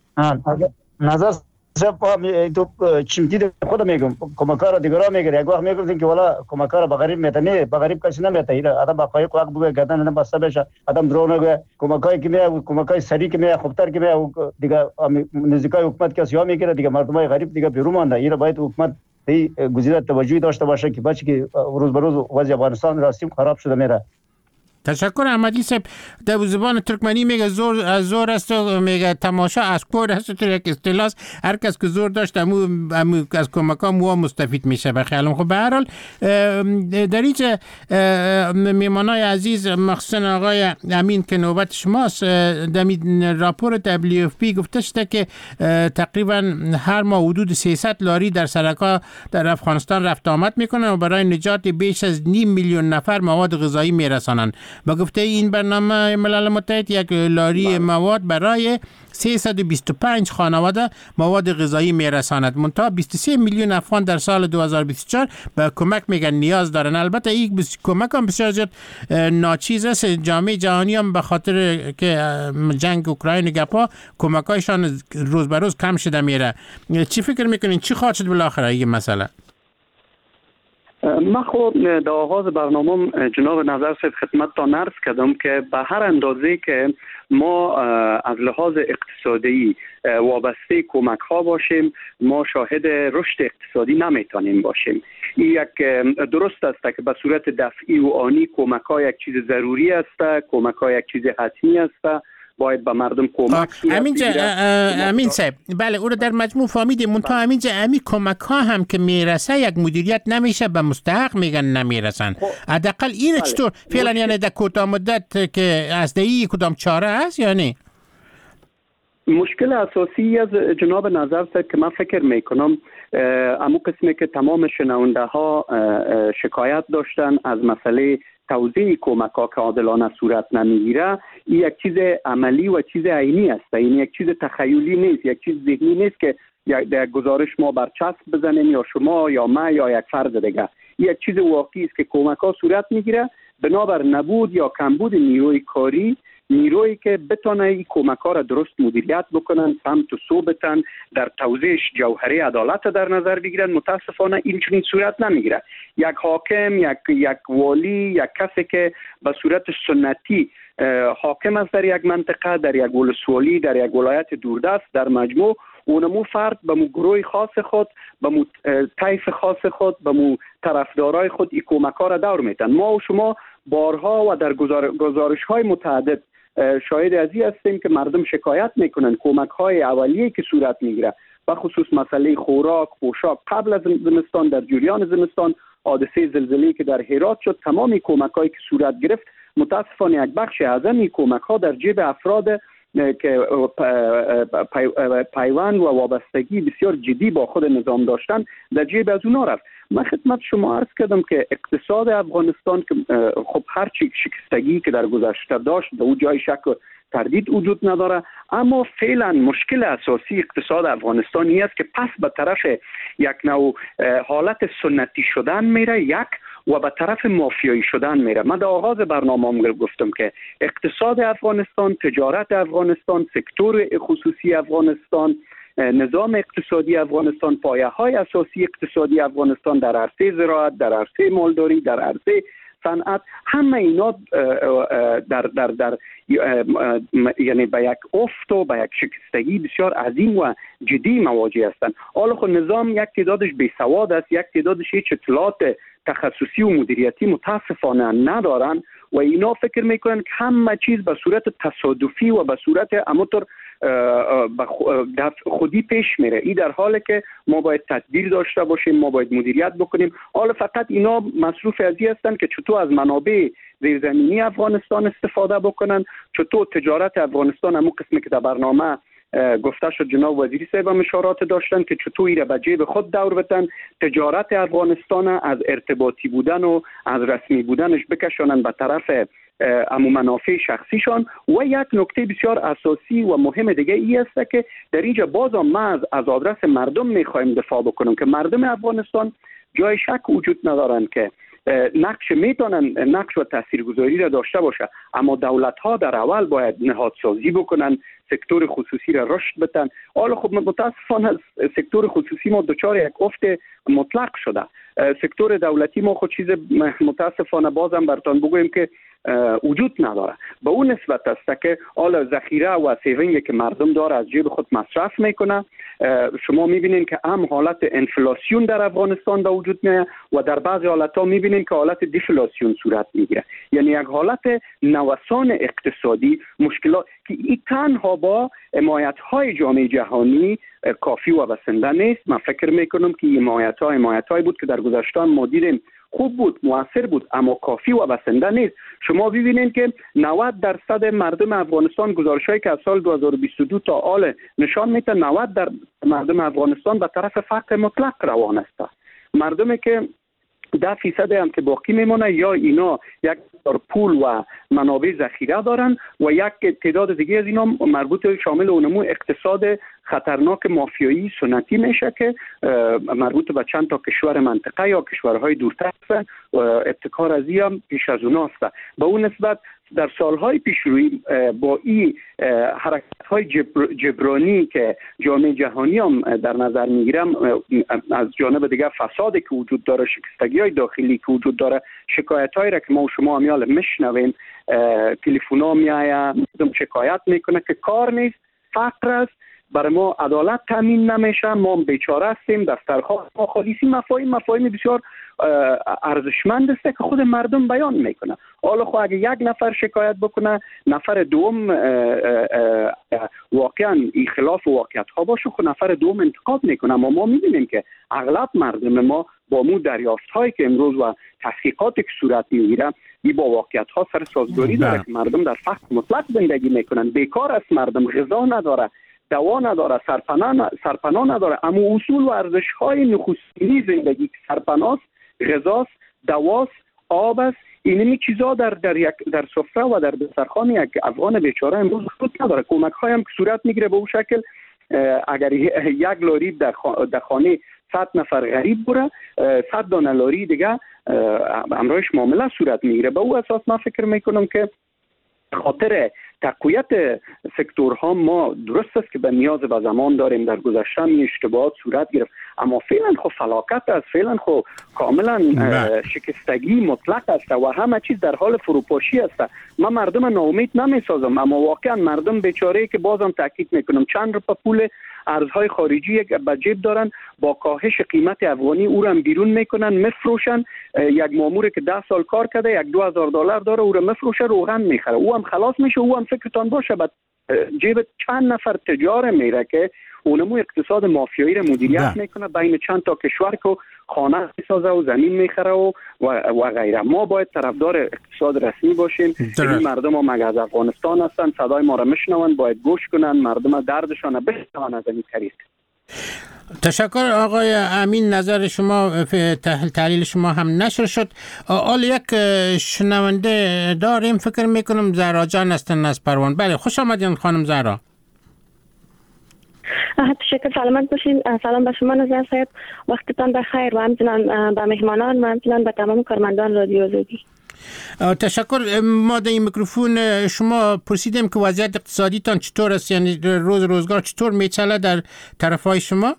نظر سب تو چی میگید خودم میگم کمکار دیگران میگه. یک وقت میگفتین که والا کمکار به غریب میتنه، به غریب کسی نمیتونه. آدم با پای کوک بگه گردن نه بسته بشه، آدم درو نگه. کمکای کی میاد، کمکای سری کی میاد، خوبتر کی میاد دیگه نزدیکای حکومت کسی ها میگیره دیگه. مردمای غریب دیگه بیرون مونده. این باید حکومت به گزینه توجهی داشته باشه که بچه که روز به روز وضع افغانستان راستیم خراب شده میره. تشکر احمدی صاحب. در زبان ترکمنی میگه زور از زور است و میگه تماشا از کور است. تو یک اصطلاح هر کس که زور داشت امو, امو از کمکا مو مستفید میشه. بخیالم خب به هر حال در اینجا میمانای عزیز مخصوصا آقای امین که نوبت شماست، در راپور دبلیو اف پی گفته شده که تقریبا هر ماه حدود سیصد لاری در سرک‌ها در افغانستان رفت آمد میکنن و برای نجات بیش از نیم میلیون نفر مواد غذایی میرسانند. با گفته این برنامه ملل متحد یک لاری مواد برای سیصد و بیست و پنج خانواده مواد غذایی میرساند. منتها بیست و سه میلیون افغان در سال دو هزار و بیست و چهار به کمک میگن نیاز دارن. البته این کمک هم بسیار زیاد ناچیز است. جامعه جهانی هم به خاطر که جنگ اوکراین گپا کمکایشان روز به روز کم شده میره. چی فکر میکنین چی خواهد شد بالاخره این مسئله؟ من خود در آغاز برنامه جناب نظر صاحب خدمتتان عرض کردم که به هر اندازه که ما از لحاظ اقتصادی وابسته کمک ها باشیم ما شاهد رشد اقتصادی نمیتونیم باشیم. این یک درست است که به صورت دفعی و آنی کمک ها یک چیز ضروری است، کمک ها یک چیز حتمی است، باید به مردم کمک امینجا امین صاحب بله او رو در مجموع فهمیدیم. منتها امینجا امی کمک ها هم که میرسه یک مدیریت نمیشه، به مستحق میگن نمیرسن. حداقل این چطور فعلا یعنی در کوتاه مدت که از دهی کدام چاره هست یا نه؟ مشکل اساسی از جناب نظر صاحب که من فکر میکنم امو قسمی که تمام شنونده ها شکایت داشتن از مسئله توزیع کمک ها که عادلانه صورت نمیگیره، این یک چیز عملی و چیز عینی است. این یک چیز تخیلی نیست، یک چیز ذهنی نیست که یک گزارش ما بر چسب بزنیم یا شما یا ما یا یک فرد دیگه. این یک چیز واقعی است که کمک ها صورت میگیره بنابر نبود یا کمبود نیروی کاری، نیرویی که بتونه این کمک ها را درست مدیریت بکنن، سمت و سو بتن، در توزیع جوهری عدالت در نظر بگیرن، متاسفانه این چنین صورت نمیگیره. یک حاکم، یک یک والی، یک کسی که به صورت سنتی حاکم است در یک منطقه، در یک ولسوالی، در یک ولایت دوردست، در مجموع اونمو فرد به مو گروه خاص خود، به مو طیف خاص خود، به مو طرفدارای خود این کمک ها را دور میتن. ما و شما بارها و در گزارش های متعدد شاهد از این هستیم که مردم شکایت میکنن کمک های اولیه که صورت میگیره، و خصوص مسئله خوراک، پوشاک، قبل از زمستان، در جریان زمستان، حادثه زلزله‌ای که در هرات شد، تمام کمک هایی که صورت گرفت متاسفانه یک بخش اعظم این کمک ها در جیب افراد که پیوند و وابستگی بسیار جدی با خود نظام داشتن در جیب از اونا رفت. من خدمت شما عرض کردم که اقتصاد افغانستان که خب هر چی شکستگی که در گذشته داشت به اون جای شک و تردید وجود نداره، اما فعلا مشکل اساسی اقتصاد افغانستانی است که پس به طرف یک نوع حالت سنتی شدن میره، یک و به طرف مافیایی شدن میره. من در آغاز برنامه‌ام گفتم که اقتصاد افغانستان، تجارت افغانستان، سکتور خصوصی افغانستان، نظام اقتصادی افغانستان، پایه‌های اساسی اقتصادی افغانستان در عرصه زراعت، در عرصه مالداری، در عرصه صنعت، همه اینا در در در یعنی به یک افت و به یک شکستگی بسیار عظیم و جدی مواجه هستند. حالا خود نظام یک تعدادش بی‌سواد است، یک تعدادش هیچ اطلاعات تخصصی و مدیریتی متاسفانه ندارن و اینا فکر میکنن که همه چیز به صورت تصادفی و به صورت اماتور خودی پیش میره. این در حالی که ما باید تدبیر داشته باشیم، ما باید مدیریت بکنیم. حالا فقط اینا مصروف از این هستن که چطور از منابع زیرزمینی افغانستان استفاده بکنن، چطور تجارت افغانستان، همون قسمی که در برنامه گفته شد جناب وزیری صاحب هم اشارات داشتن که چطور ایره به جیب خود دور بتن، تجارت افغانستان از ارتباطی بودن و از رسمی بودنش بکشانن به طرف امو منافع شخصیشان. و یک نکته بسیار اساسی و مهم دیگه ای است که در اینجا باز هم ما از آدرس مردم میخوایم دفاع بکنم که مردم افغانستان جای شک وجود ندارن که نقش میتونن نقش و تاثیرگذاری را داشته باشه، اما دولت ها در اول باید نهادسازی بکنن، سکتور خصوصی را رشد بدن. حالا خب متاسفانه سکتور خصوصی ما دچار یک افت مطلق شده. سکتور دولتی ما خود چیز متاسفانه بازم براتون بگویم که وجود نداره. به اون نسبت است که حالا ذخیره و سیوینگ که مردم داره از جیب خود مصرف میکنه. شما میبینین که هم حالت انفلاسیون در افغانستان به وجود میاد و در بعضی حالتها میبینین که حالت دیفلاسیون صورت میگیره، یعنی یک حالت نوسان اقتصادی، مشکلات که این تنها با حمایت های جامعه جهانی کافی و بسنده نیست. من فکر میکنم که این حمایت ها حمایت های بود که در گذشته ما دیدیم خوب بود، موثر بود، اما کافی و بسنده نیست. شما ببینید که نود درصد مردم افغانستان، گزارش‌هایی که از سال دو هزار و بیست و دو تا حال نشان میده نود در مردم افغانستان به طرف فقر مطلق روان است. مردمی که ده فیصد هم که باقی میمونه یا اینا یک پول و منابع ذخیره دارن و یک تعداد دیگه از اینا مربوط شامل اونمو اقتصاد خطرناک مافیایی سنتی میشه که مربوط به چند تا کشور منطقه یا کشورهای دورتر است و ابتکار از این هم پیش از اوناست. به اون نسبت در سالهای پیشروی با این حرکت‌های جبر، جبرانی که جامعه جهانی هم در نظر میگیرم، از جانب دیگه فسادی که وجود داره، شکستگی‌های داخلی که وجود داره، شکایت‌هایی را که ما و شما همیال میشنویم، تلفن‌ها میآید، شکایت میکنه که کار نیست، فقر است، برای ما عدالت تامین نمیشه، ما بیچاره هستیم، دفترها ما خالی. مفاهیم مفاهیم بسیار ارزشمند است که خود مردم بیان میکنه. حالا خب اگه یک نفر شکایت بکنه، نفر دوم واقعا این خلاف واقعیت ها باشه، خب نفر دوم انتقاد میکنه. اما ما میبینیم که اغلب مردم ما با مو دریافت هایی که امروز و تحقیقاتی که صورت میگیره، این با واقعیت ها سر سازگاری داره که مردم در فقر مطلق زندگی میکنن، بیکار است، مردم غذا نداره، دوا نداره، سرپناه سرپناه نداره. اما اصول و ارزش های نخستینی زندگی که سرپناه، غذاست، دواست، آب است، اینمی چیزا در در یک در سفره و در دسترخوان یک افغان بیچاره امروز خود نداره. کمک های هم که صورت میگیره به اون شکل، اگر یک لاری در در خانه صد نفر غریب بره، صد دانه لاری دیگه امرایش معامله صورت میگیره. به او اساس من فکر میکنم که خاطر تقویت سکتورها ما درست است که به نیاز به زمان داریم. در گذشته می اشتباهات صورت گرفت، اما فعلا خو فلاکت است، فعلا خو کاملا شکستگی مطلق است و همه چیز در حال فروپاشی است. من مردم ناامید نمی سازم، اما واقعا مردم بیچاره که بازم تاکید میکنم چند روپه پول ارزهای خارجی یک به جیب دارن، با کاهش قیمت افغانی او را بیرون میکنن، میفروشن. یک مامور که ده سال کار کرده یک دو هزار دلار داره او را میفروشه، روغن میخره، او هم خلاص میشه. او هم فکرتان باشه به جیب چند نفر تجار میره که اونمو اقتصاد مافیایی را مدیریت میکنه بین چند تا کشور که خانه میسازه و زمین میخره و و غیره. ما باید طرفدار اقتصاد رسمی باشیم. این مردم ما مگه از افغانستان هستن، صدای ما را میشنون، باید گوش کنن، مردم دردشان بشنون از این طریق. تشکر آقای امین، نظر شما تحلیل شما هم نشر شد. آل یک شنونده داریم، فکر میکنم زهرا جان هستن از پروان. بله خوش آمدین خانم زهرا. تشکر، سلامت باشین. سلام به شما نظر صاحب، وقتتان بخیر و همچنان به مهمانان و همچنان به تمام کارمندان رادیو آزادی. تشکر. ما در این میکروفون شما پرسیدیم که وضعیت اقتصادیتان چطور است، یعنی روز روزگار چطور میچله در طرفای شما؟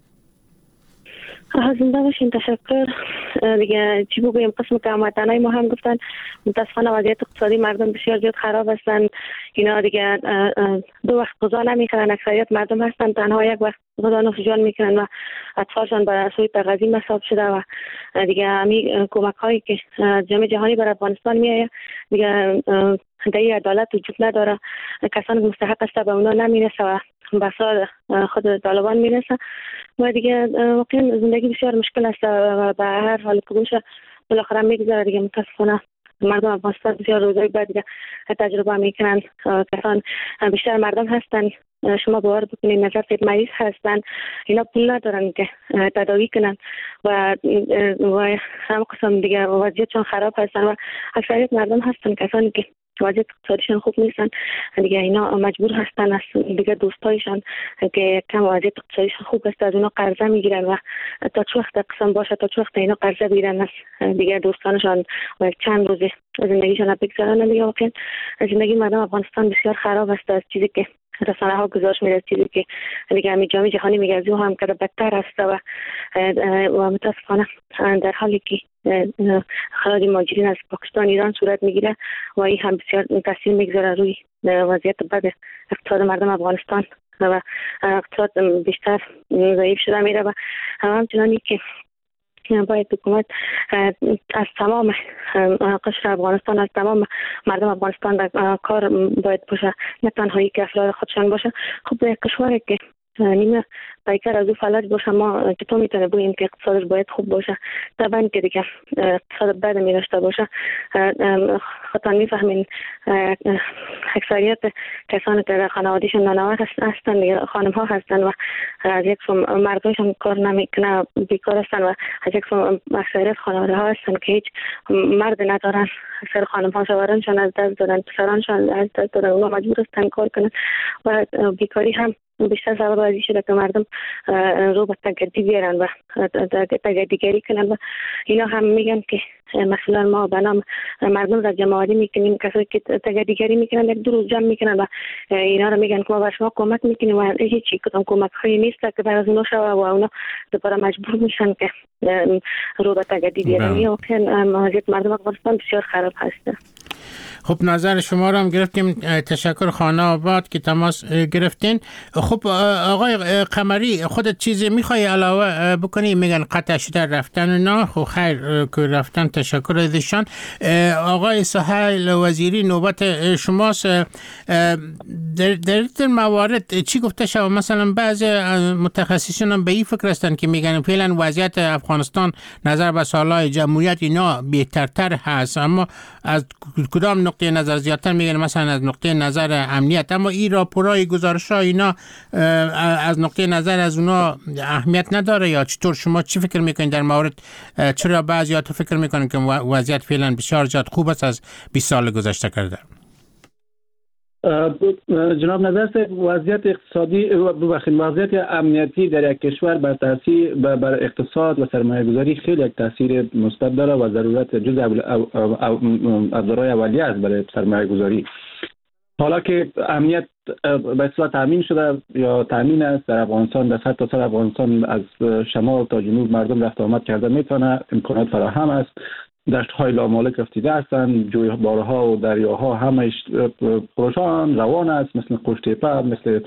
زنده باشین. تشکر. دیگه چی بگویم، قسم که هموطنای ما هم گفتن متاسفانه وضعیت اقتصادی مردم بسیار زیاد خراب هستن. اینا دیگه دو وقت غذا نمیخورن، اکثریت مردم هستن تنها یک وقت غذا نوشجان میکنن و اطفالشان به سوی تغذیه مصاب شده و دیگه همین کمک هایی که جامعه جهانی بر افغانستان میایه دیگه دیگه عدالت وجود نداره. کسانی که مستحق است به اونا نمیرسه و بسا خود طالبان میرسه و دیگه واقعا زندگی بسیار مشکل است و به هر حال که باشه بالاخره میگذره دیگه. متاسفانه مردم افغانستان بسیار روزای بعد دیگه تجربه میکنن. کسان بیشتر مردم هستن، شما باور بکنید نظر فید مریض هستن، اینا پول ندارن که تداوی کنن و و هم قسم دیگه وضعیتشون خراب هستن و اکثریت مردم هستن کسانی که وضعیت اقتصادیشان خوب نیستن دیگه، اینا مجبور هستن از دیگه دوستایشان که کم وضعیت اقتصادیشان خوب است از اونا قرضه میگیرن و تا چه وقت قسم باشه تا چه وقت اینا قرضه بگیرن از دیگه دوستانشان و چند روز زندگیشان بگذارن. دیگه واقعا زندگی مردم افغانستان بسیار خراب است. از چیزی که رسانه ها گزارش میده، چیزی که دیگه همین جامعه جهانی میگه از او هم که بدتر است و و متاسفانه در حالی که خراج مهاجرین از پاکستان ایران صورت میگیره و این هم بسیار تاثیر میگذاره روی وضعیت بد اقتصاد مردم افغانستان و اقتصاد بیشتر ضعیف شده میره و همچنانی که باید حکومت از تمام قشر افغانستان، از تمام مردم افغانستان در کار باید باشه، نه تنهایی که افراد خودشان باشه. خب در کشوری که نیمه پیکر از او فلج باشه ما چطور میتونه بگوییم که اقتصادش باید خوب باشه؟ طبعا که دیگه اقتصاد بد میرشته باشه. خطا میفهمین اکثریت کسانی که در خانوادهشون نانوات هستن دیگه خانم ها هستن و از یک سو مردمشون کار نمیکنه، بیکار هستن و از یک سو اکثریت خانواده ها هستن که هیچ مرد ندارن. اکثر خانم ها شوهرانشان از دست دادن، پسرانشان از دست دادن، اونا مجبور هستن کار کنن و بیکاری هم بیشتر سبب ازی شده که مردم رو به تگردی بیارن و تگردیگری کنن و اینا هم میگن که مثلا ما به نام مردم را جمع‌آوری میکنیم، کسایی که تگردیگری میکنن یک دو روز جمع میکنن و اینا را میگن که ما به شما کمک میکنیم و هیچی کدام کمک هایی نیست که بر از اونا شوه و اونا دوباره مجبور میشن که رو به تگردی بیارن. یا که وضعیت مردم افغانستان بسیار خراب هست. خب نظر شما رو هم گرفتیم. تشکر خانه آباد که تماس گرفتین. خب آقای قمری خودت چیزی میخوای علاوه بکنی؟ میگن قطع شده رفتن نه، خب خیر که رفتن، تشکر ازشان. آقای سهیل وزیری نوبت شماست. در در موارد چی گفته شد؟ مثلا بعضی متخصصین هم به این فکر هستن که میگن فعلا وضعیت افغانستان نظر به سالهای جمهوریت اینا بهترتر هست، اما از کدام نقطه نظر زیادتر میگن مثلا از نقطه نظر امنیت، اما این راپورای گزارش‌ها اینا از نقطه نظر از اونا اهمیت نداره یا چطور؟ شما چی فکر میکنید در مورد چرا بعضی‌ها تو فکر میکنن که وضعیت فعلا بسیار زیاد خوب است از بیست سال گذشته کرده؟ جناب نظر وضعیت اقتصادی ببخشید وضعیت امنیتی در یک کشور بر تاثیر بر اقتصاد و سرمایه گذاری خیلی یک تاثیر مثبت داره و ضرورت جزء ابزارهای اولیه است برای سرمایه گذاری. حالا که امنیت به اصطلاح تامین شده یا تامین است در افغانستان، در سطح تا سر افغانستان از شمال تا جنوب مردم رفت آمد کرده میتونه، امکانات فراهم است، دشت‌های لامالک رفتیده هستند، جویبارها و دریاها همش خروشان روان است، مثل قوشتیپه، مثل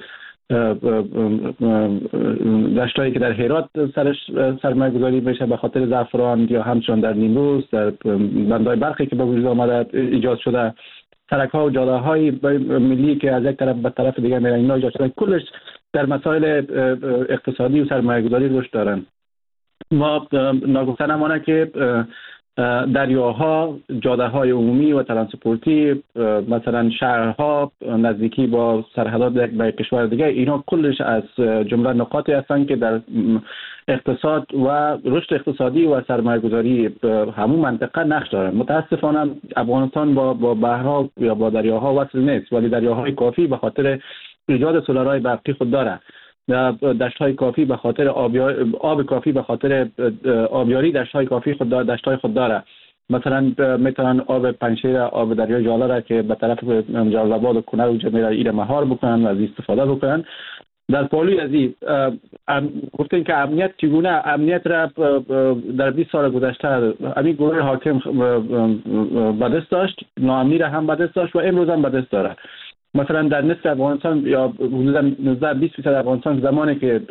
دشتایی که در هرات سرش سرمایه گذاری میشه به خاطر زعفران، یا همچنان در نیمروز، در بندای برقی که به وجود آمده ایجاد شده، سرک ها و جاده های ملی که از یک طرف به طرف دیگه میرن، اینا ایجاد شده، کلش در مسائل اقتصادی و سرمایه گذاری رشد دارن. ما ناگفته نمانه که دریاها، جاده های عمومی و ترانسپورتی، مثلا شهرها نزدیکی با سرحدات به کشور دیگه، اینا کلش از جمله نقاطی هستند که در اقتصاد و رشد اقتصادی و سرمایه گذاری همون منطقه نقش دارن. متاسفانه افغانستان با با بحرها یا با دریاها وصل نیست، ولی دریاهای کافی به خاطر ایجاد سولارهای برقی خود داره، دشت‌های کافی به خاطر آب کافی به خاطر آبیاری دشت‌های کافی خود داره، دشت‌های خود داره. مثلا میتونن آب پنجشیر، آب دریای جاله را که به طرف جلال آباد و کنر و جمیره ایره مهار بکنن و از استفاده بکنن. در پالوی از این گفتین که امنیت چگونه، امنیت را در بیست سال گذشته همین گروه حاکم به دست داشت، ناامنی را هم به دست داشت و امروز هم به دست داره. مثلا در نصف افغانستان یا حدود نوزده بیست درصد افغانستان زمانی که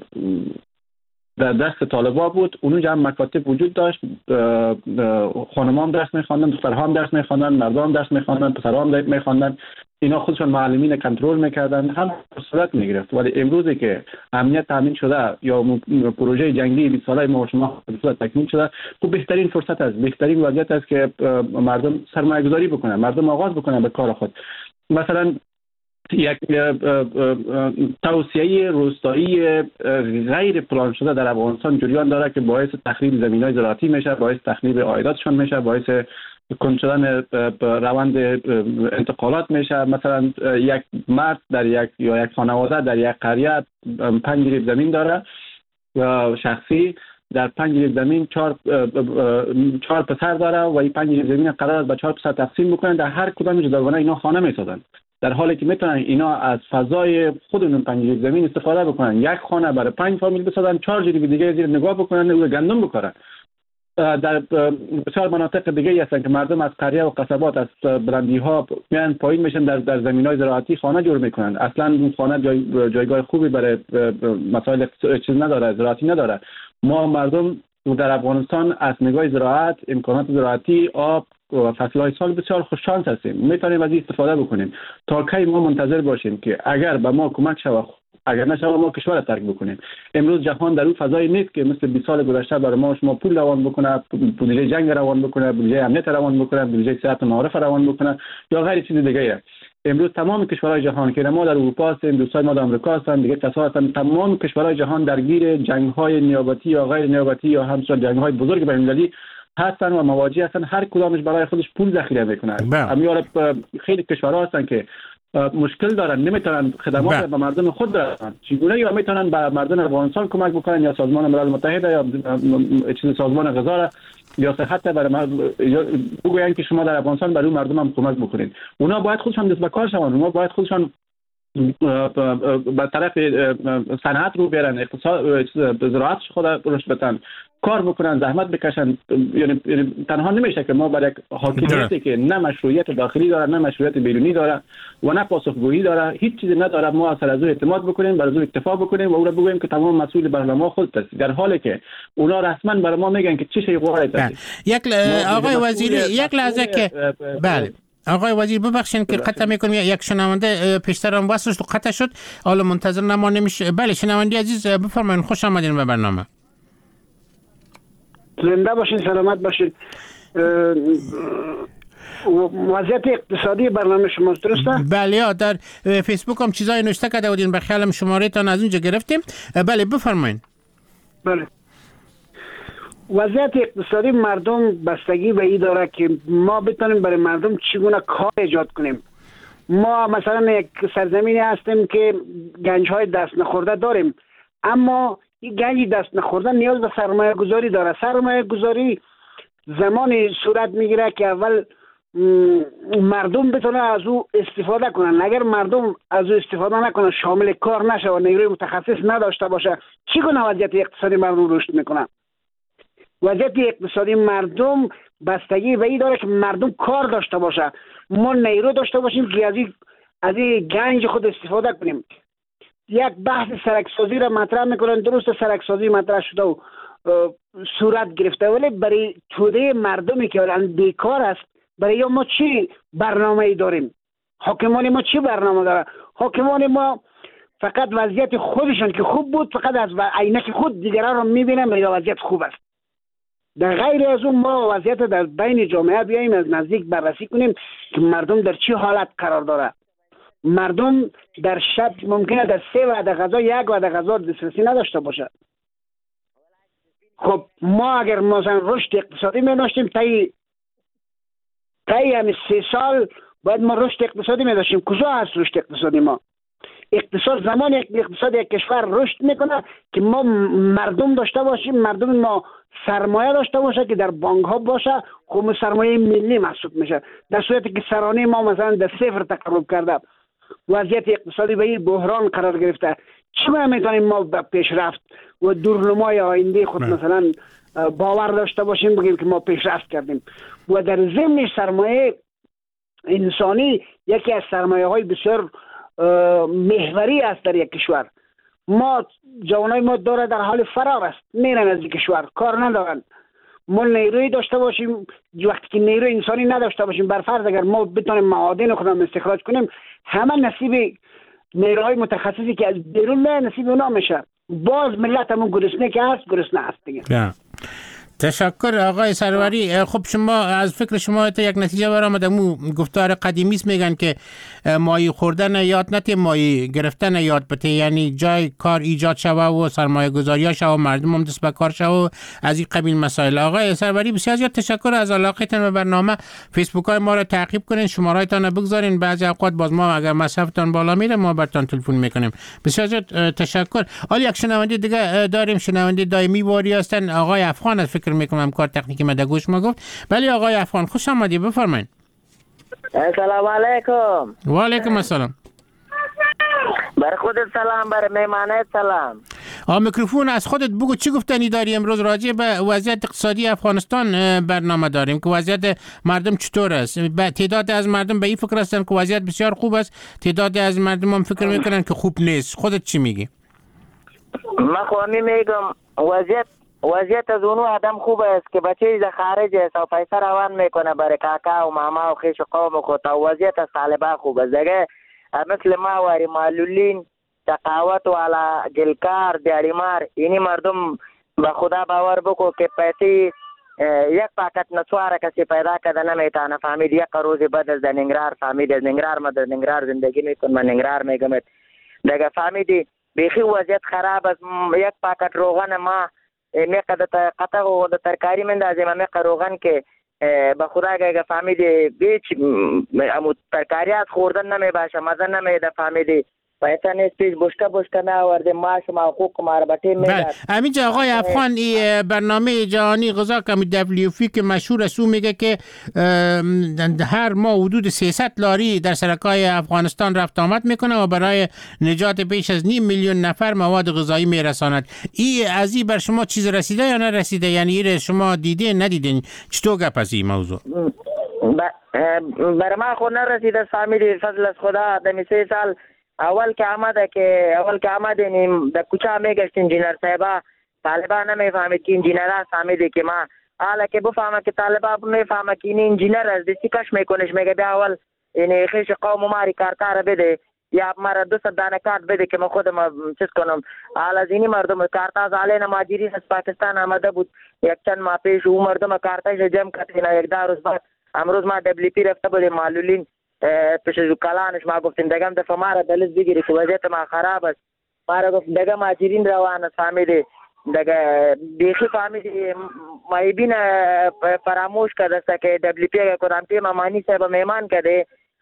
در دست طالبان بود، اونجا هم مکاتب وجود داشت، خانم‌ها هم درس می‌خواندن، دخترها هم درس می‌خواندن، مردان هم درس می‌خواندن، پسرها هم می‌خواندن، اینا خودشون معلمین کنترل می‌کردن، هم صورت می‌گرفت. ولی امروزی که امنیت تامین شده یا پروژه جنگی بیست ساله ما و شما تکمیل شده، خب بهترین فرصت است، بهترین وضعیت است که مردم سرمایه‌گذاری بکنن، مردم آغاز بکنن به کار خود. مثلا یک توسعه روستایی غیر پلان شده در افغانستان جریان داره که باعث تخریب زمین‌های زراعتی میشه، باعث تخریب عایداتشان میشه، باعث کند شدن روند انتقالات میشه. مثلا یک مرد در یک یا یک خانواده در یک قریه پنج گریب زمین داره و شخصی، در پنج گریب زمین چهار چهار پسر داره و این پنج گریب زمین قرار است به چهار پسر تقسیم بکنن، در هر کدام جداگانه اینا خانه میسازن، در حالی که میتونن اینا از فضای خودمون پنج گریب زمین استفاده بکنن، یک خانه برای پنج فامیل بسازن، چهار گریب دیگه زیر نگاه بکنن و گندم بکارن. در بسیار مناطق دیگه هستن که مردم از قریه و قصبات از بلندی ها میان پایین میشن، در در زمینای زراعتی خانه جور میکنن. اصلا اون خانه جای جایگاه خوبی برای مسائل چیز نداره، زراعتی نداره. ما مردم در افغانستان از نگاه زراعت، امکانات زراعتی، آب و فصلهای سال بسیار خوششانس هستیم، میتونیم از این استفاده بکنیم. تا کی ما منتظر باشیم که اگر به ما کمک شود، اگر نشود ما کشور را ترک بکنیم؟ امروز جهان در اون فضایی نیست که مثل بیست سال گذشته برای ما شما پول روان بکنه، بودجه جنگ روان بکنه، بودجه امنیت روان بکنه، بودجه صحت و معارف روان بکنه یا غیر چیز دیگه. امروز تمام کشورهای جهان که ما در اروپا هستیم، دوستای ما در آمریکا هستن، دیگه کسا هستن، تمام کشورهای جهان درگیر جنگ‌های نیابتی یا غیر نیابتی یا همچنین جنگ‌های بزرگ بین‌المللی هستن و مواجه هستن، هر کدامش برای خودش پول ذخیره میکنه. امیال خیلی کشورها هستن که مشکل دارن، نمیتونن خدمات به مردم خود برسونن. چگونه یا میتونن به مردم افغانستان کمک بکنن یا سازمان ملل متحد یا چیز سازمان غذا را یا صحت برای بگوین که شما در افغانستان برای مردم هم کمک بکنید. اونا باید خودشان دست به کار شون، اونا باید خودشان به طرف صنعت رو بیارن، اقتصاد زراعت خود رشد بدن، کار بکنن، زحمت بکشن. یعنی تنها نمیشه که ما برای یک حاکمیتی که نه مشروعیت داخلی داره، نه مشروعیت بیرونی داره و نه پاسخگویی داره، هیچ چیزی نداره، ما اصلا از او اعتماد بکنیم، بر از او اکتفا بکنیم و او را بگوییم که تمام مسئول بر ما خودت هستی، در حالی که اونا رسما بر ما میگن که چه شی قوارت هستی. یک آقای وزیری یک لحظه که بله آقای وزیر ببخشید که قطع میکنم، یک شنونده پیشتر هم واسش تو قطع شد، حالا منتظر نمانیم. بله شنونده عزیز بفرمایید، خوش آمدین به برنامه. زنده باشین، سلامت باشین. وضعیت اقتصادی برنامه شما درسته؟ بله، در فیسبوک هم چیزای نوشته کرده بودین، به خیالم شماره تان از اونجا گرفتیم. بله بفرمایید. بله، وضعیت اقتصادی مردم بستگی به این داره که ما بتونیم برای مردم چگونه کار ایجاد کنیم. ما مثلا یک سرزمینی هستیم که گنج های دست نخورده داریم، اما این گنج دست نخورده نیاز به سرمایه گذاری داره. سرمایه گذاری زمانی صورت میگیره که اول مردم بتونه از او استفاده کنن. اگر مردم از او استفاده نکنن، شامل کار نشه و نیروی متخصص نداشته باشه، چگونه وضعیت اقتصادی مردم رشد میکنه؟ وضعیت اقتصادی مردم بستگی به این داره که مردم کار داشته باشه، ما نیرو داشته باشیم که از این از این گنج خود استفاده کنیم. یک بحث سرکسازی را مطرح میکنن، درست سرکسازی مطرح شده و صورت گرفته، ولی برای توده مردمی که الان بیکار است، برای ما چی برنامه ای داریم؟ حاکمان ما چی برنامه داره؟ حاکمان ما فقط وضعیت خودشان که خوب بود، فقط از عینک خود دیگران را میبینن و وضعیت خوب است. در غیر از اون ما وضعیت در بین جامعه بیاییم از نزدیک بررسی کنیم که مردم در چی حالت قرار داره. مردم در شب ممکنه در سه وعده غذا یک وعده غذا دسترسی نداشته باشه. خب ما اگر مثلا رشد اقتصادی می داشتیم تایی تایی همین سه سال باید ما رشد اقتصادی می داشتیم. کجا هست رشد اقتصادی ما؟ اقتصاد زمان اقتصاد یک کشور رشد میکنه که ما مردم داشته باشیم، مردم ما سرمایه داشته باشه که در بانک ها باشه، خب سرمایه ملی محسوب میشه. در صورتی که سرانه ما مثلا در صفر تقرب کرده، وضعیت اقتصادی به این بحران قرار گرفته، چه میتونیم ما به پیشرفت و دورنمای آینده خود مثلا باور داشته باشیم بگیم که ما پیشرفت کردیم؟ و در ضمن سرمایه انسانی یکی از سرمایه های بسیار محوری است در یک کشور. ما جوانای ما داره در حال فرار است، میرن از کشور، کار ندارن. ما نیروی داشته باشیم، وقتی که نیروی انسانی نداشته باشیم، بر فرض اگر ما بتونیم معادن خودمون استخراج کنیم، همه نصیب نیروهای متخصصی که از بیرون میاد نصیب اونا میشه. باز ملت همون گرسنه که هست گرسنه هست دیگه. تشکر آقای سروری. خب شما از فکر شما تا یک نتیجه برآمد. مو گفتار قدیمی است، میگن که مایی خوردن یاد نته مایی گرفتن یاد بته، یعنی جای کار ایجاد شوه و سرمایه گذاری ها شوه و مردم هم دست به کار شوه و از این قبیل مسائل. آقای سروری بسیار زیاد تشکر از علاقتون به برنامه. فیسبوک های ما را تعقیب کنین، شماره‌تان بگذارین، بعضی اوقات باز ما اگر مصرفتان بالا میره ما براتون تلفن میکنیم. بسیار زیاد تشکر. حالا یک شنونده دیگه داریم، شنونده دائمی واری هستن، آقای افغان. از فکر میکنم کار تکنیکی ما در گوش ما گفت. بله آقای افغان خوش آمدید، بفرمایید. السلام علیکم. و علیکم السلام. بر خودت سلام، بر مهمانت سلام. آ میکروفون از خودت بگو چی گفتنی داری امروز راجع به وضعیت اقتصادی افغانستان برنامه داریم که وضعیت مردم چطور است. تعداد از مردم به این فکر هستن که وضعیت بسیار خوب است، تعداد از مردم هم فکر میکنن که خوب نیست. خودت چی میگی؟ من خواهی میگم وضعیت وضعیت از اونو آدم خوب است که بچه از خارج است و پیسه روان میکنه برای کاکا و ماما و خیش و قوم خود. و وضعیت از طالبا خوب است دیگه، مثل ما واری معلولین، تقاوت والا، گلکار، دیاریمار، اینی مردم به خدا باور بکو که پیسی یک پاکت نسواره کسی پیدا کرده نمیتانه فهمید. یک روز بعد از ننگرار فهمید، از ننگرار ما در ننگرار زندگی میکن، من ننگرار میگمت دیگه فهمیدی بیخی وضعیت خراب است. یک پاکت روغن ما میقه در قطع و در ترکاری مندازیم، میقه روغن که به خدا که فهمیدی بیچ ترکاری از خوردن نمی باشه، مزه نمی ده فهمیدی پیسه نیست پیش بشکه بشکه ناورده معاش ما حقوق ما را بطه میداد. بله همینجا آقای افغان ای برنامه جهانی غذا کمی دبلیو اف پی که مشهور است، او میگه که هر ماه حدود سیصد لاری در سرکای افغانستان رفت آمد میکنه و برای نجات بیش از نیم میلیون نفر مواد غذایی میرساند. این از این بر شما چیز رسیده یا نرسیده؟ یعنی این شما دیدین ندیدین؟ چطور گپ از این موضوع؟ بر ما خود نرسیده فهمیدی، فضل از خدا دمی سه سال اول که آمده که اول که آمده نیم در کوچه میگشت انجینر صاحبا طالبا نمیفهمید که انجینر هست، فهمیدی که ما حالا که بفهمه که طالبا میفهمه که این انجینر هست دستی کش میکنش، میگه بیا اول این خیش قوم ماری کارتار بده یا مرا دو صد دانه کارت بده که من خودم چیز کنم. حالا از اینی مردم کارتاز علینا مهاجرین از پاکستان آمده بود یک چند ماه پیش، او مردم کارتاش جمع کردن. یک ده روز بعد امروز ما دبلی پی رفته بودیم معلولین پیش از کلانش ما گفتیم دگم دفعه ما را دلز بگیری که وضعیت ما خراب است. ما را گفت دگم مهاجرین روان است فهمیدی دگه بیخی فهمیدی مایبین فراموش کرده است که دبلی پی اگر کدام تیم امانی صاحب مهمان کرده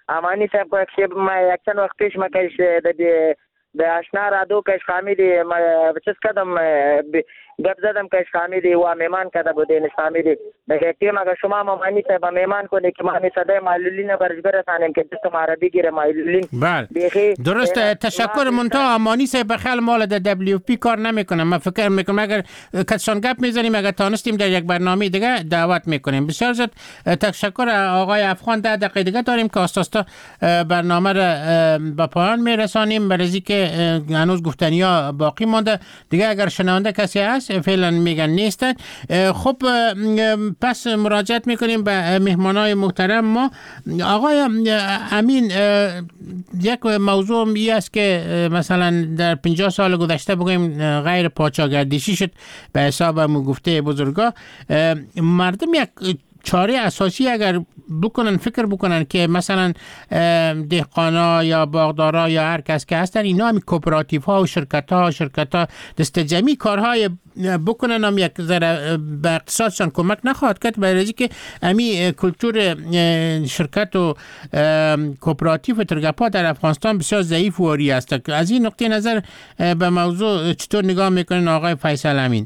امانی صاحب که ما یک چند وقت پیش ما کش د د آشنا را دو کش خامیدی ما چیز کردم گپ زدم کش خامیدی و میمان کرده بودین خامیدی دیگه که ما شما مامانی صاحب میمان کنی که ما می صدای معلولین برش برسانیم که دست ما را بگیره معلولین. بله درست. تشکر منتها امانی صاحب بخیال مال در دبلیو پی کار نمیکنه. ما فکر میکنم اگر کسان گپ میزنیم اگر تانستیم در یک برنامه دیگه دعوت میکنیم. بسیار زیاد تشکر آقای افغان. ده دقیقه دیگه داریم که آستاستا برنامه را به پایان میرسانیم برای که هنوز گفتنیا باقی مانده دیگه. اگر شنونده کسی هست فعلا میگن نیستن. خب پس مراجعت میکنیم به مهمانای محترم ما. آقای امین یک موضوع می است که مثلا در پنجاه سال گذشته بگویم غیر پاچاگردشی شد به حساب مو گفته بزرگا. مردم یک چاره اساسی اگر بکنن فکر بکنن که مثلا دهقانا یا باغدارا یا هر کس که هستن اینا هم کوپراتیو ها و شرکت ها شرکت ها دست جمعی کارهای بکنن هم یک ذره به اقتصادشان کمک نخواهد کرد برای که امی کلتور شرکت و کوپراتیو و ترگپا در افغانستان بسیار ضعیف و عاری است. از این نقطه نظر به موضوع چطور نگاه میکنین آقای فیصل امین؟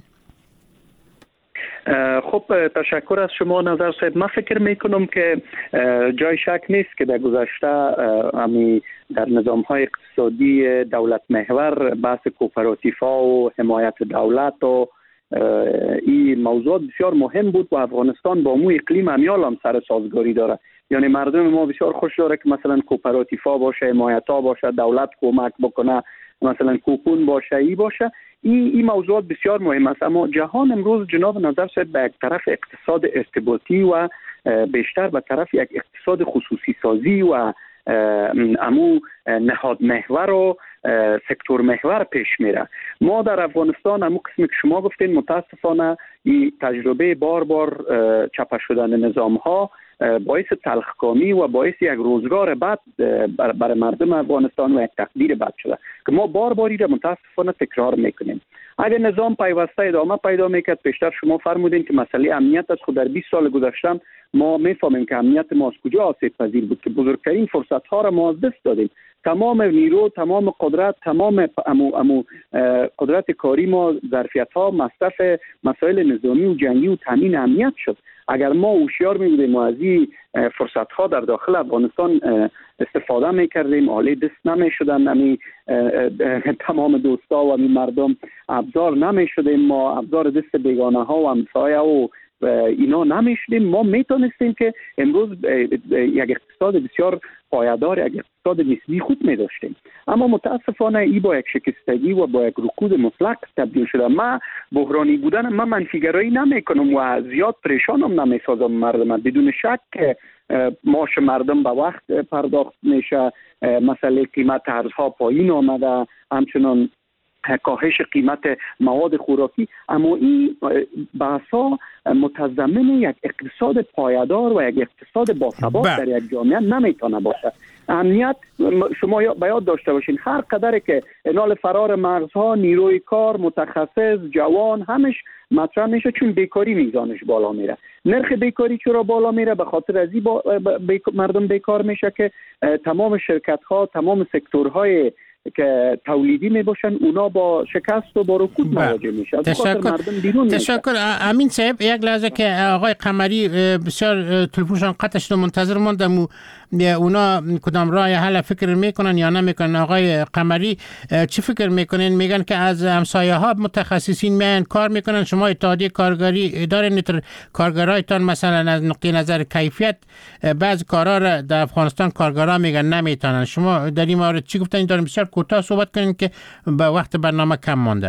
خب تشکر از شما نظر صاحب. من فکر میکنم که جای شک نیست که در گذشته امی در نظام های اقتصادی دولت محور بحث کوپراتیو ها و حمایت دولت و این موضوعات بسیار مهم بود و افغانستان با مو اقلیم امیال هم سر سازگاری داره. یعنی مردم ما بسیار خوش داره که مثلا کوپراتیو ها باشه، حمایت ها باشه، دولت کمک بکنه، مثلا کوپون باشه، ای باشه. این این موضوعات بسیار مهم است. اما جهان امروز جناب نظر صاحب به یک طرف اقتصاد ارتباطی و بیشتر به طرف یک اقتصاد خصوصی سازی و امو نهاد محور و سکتور محور پیش میره. ما در افغانستان امو قسمی که شما گفتین متاسفانه این تجربه بار بار چپه شدن نظام ها باعث تلخکامی و باعث یک روزگار بد برای مردم افغانستان و یک تقدیر بد شده که ما بار باری را متاسفانه تکرار میکنیم. اگر نظام پیوسته ادامه پیدا میکرد، پیشتر شما فرمودین که مسئله امنیت از خود در بیست سال گذشته ما میفهمیم که امنیت ما از کجا آسیب پذیر بود که بزرگترین فرصت ها را ما از دست دادیم. تمام نیرو، تمام قدرت، تمام امو امو قدرت کاری ما، ظرفیت ها مصرف مسائل نظامی و جنگی و تامین امنیت شد. اگر ما هوشیار می بودیم و از این فرصت ها در داخل افغانستان استفاده می کردیم، آله دست نمی شدن، امی تمام دوستا و امی مردم ابزار نمی شدیم، ما ابزار دست بیگانه ها و همسایه و اینا نمی شدیم، ما می تونستیم که امروز یک اقتصاد بسیار پایدار، یک اقتصاد نسبی خود می داشتیم. اما متاسفانه ای با یک شکستگی و با یک رکود مطلق تبدیل شده. من بحرانی بودن من منفیگرایی نمی کنم و زیاد پریشانم نمی سازم مردم. بدون شک که معاش مردم به وقت پرداخت میشه، مسئله قیمت ارزها پایین آمده، همچنان کاهش قیمت مواد خوراکی، اما این بحثا متضمن یک اقتصاد پایدار و یک اقتصاد باثبات در یک جامعه نمیتونه باشه. امنیت شما به یاد داشته باشین هر قدر که انال فرار مرزها، نیروی کار، متخصص، جوان همش مطرح میشه چون بیکاری میزانش بالا میره. نرخ بیکاری چرا بالا میره؟ به خاطر از این با مردم بیکار میشه که تمام شرکت ها، تمام سکتورهای که تولیدی می باشن اونا با شکست و با رکود مواجه میشن. تشکر. تشکر امین صاحب. یک لحظه که آقای قمری بسیار تلفنشان قطع شده منتظر موندم، اونا کدام راه حل فکر میکنن یا نمیکنن؟ آقای قمری چی فکر میکنین؟ میگن که از همسایه ها متخصصین میان کار میکنن، شما اتحادیه کارگری دارین، کارگرایتان مثلا از نقطه نظر کیفیت بعض کارا را در افغانستان کارگرا میگن نمیتونن. شما در این مورد چی گفتین؟ داریم بسیار کوتاه صحبت کنین که به وقت برنامه کم مانده.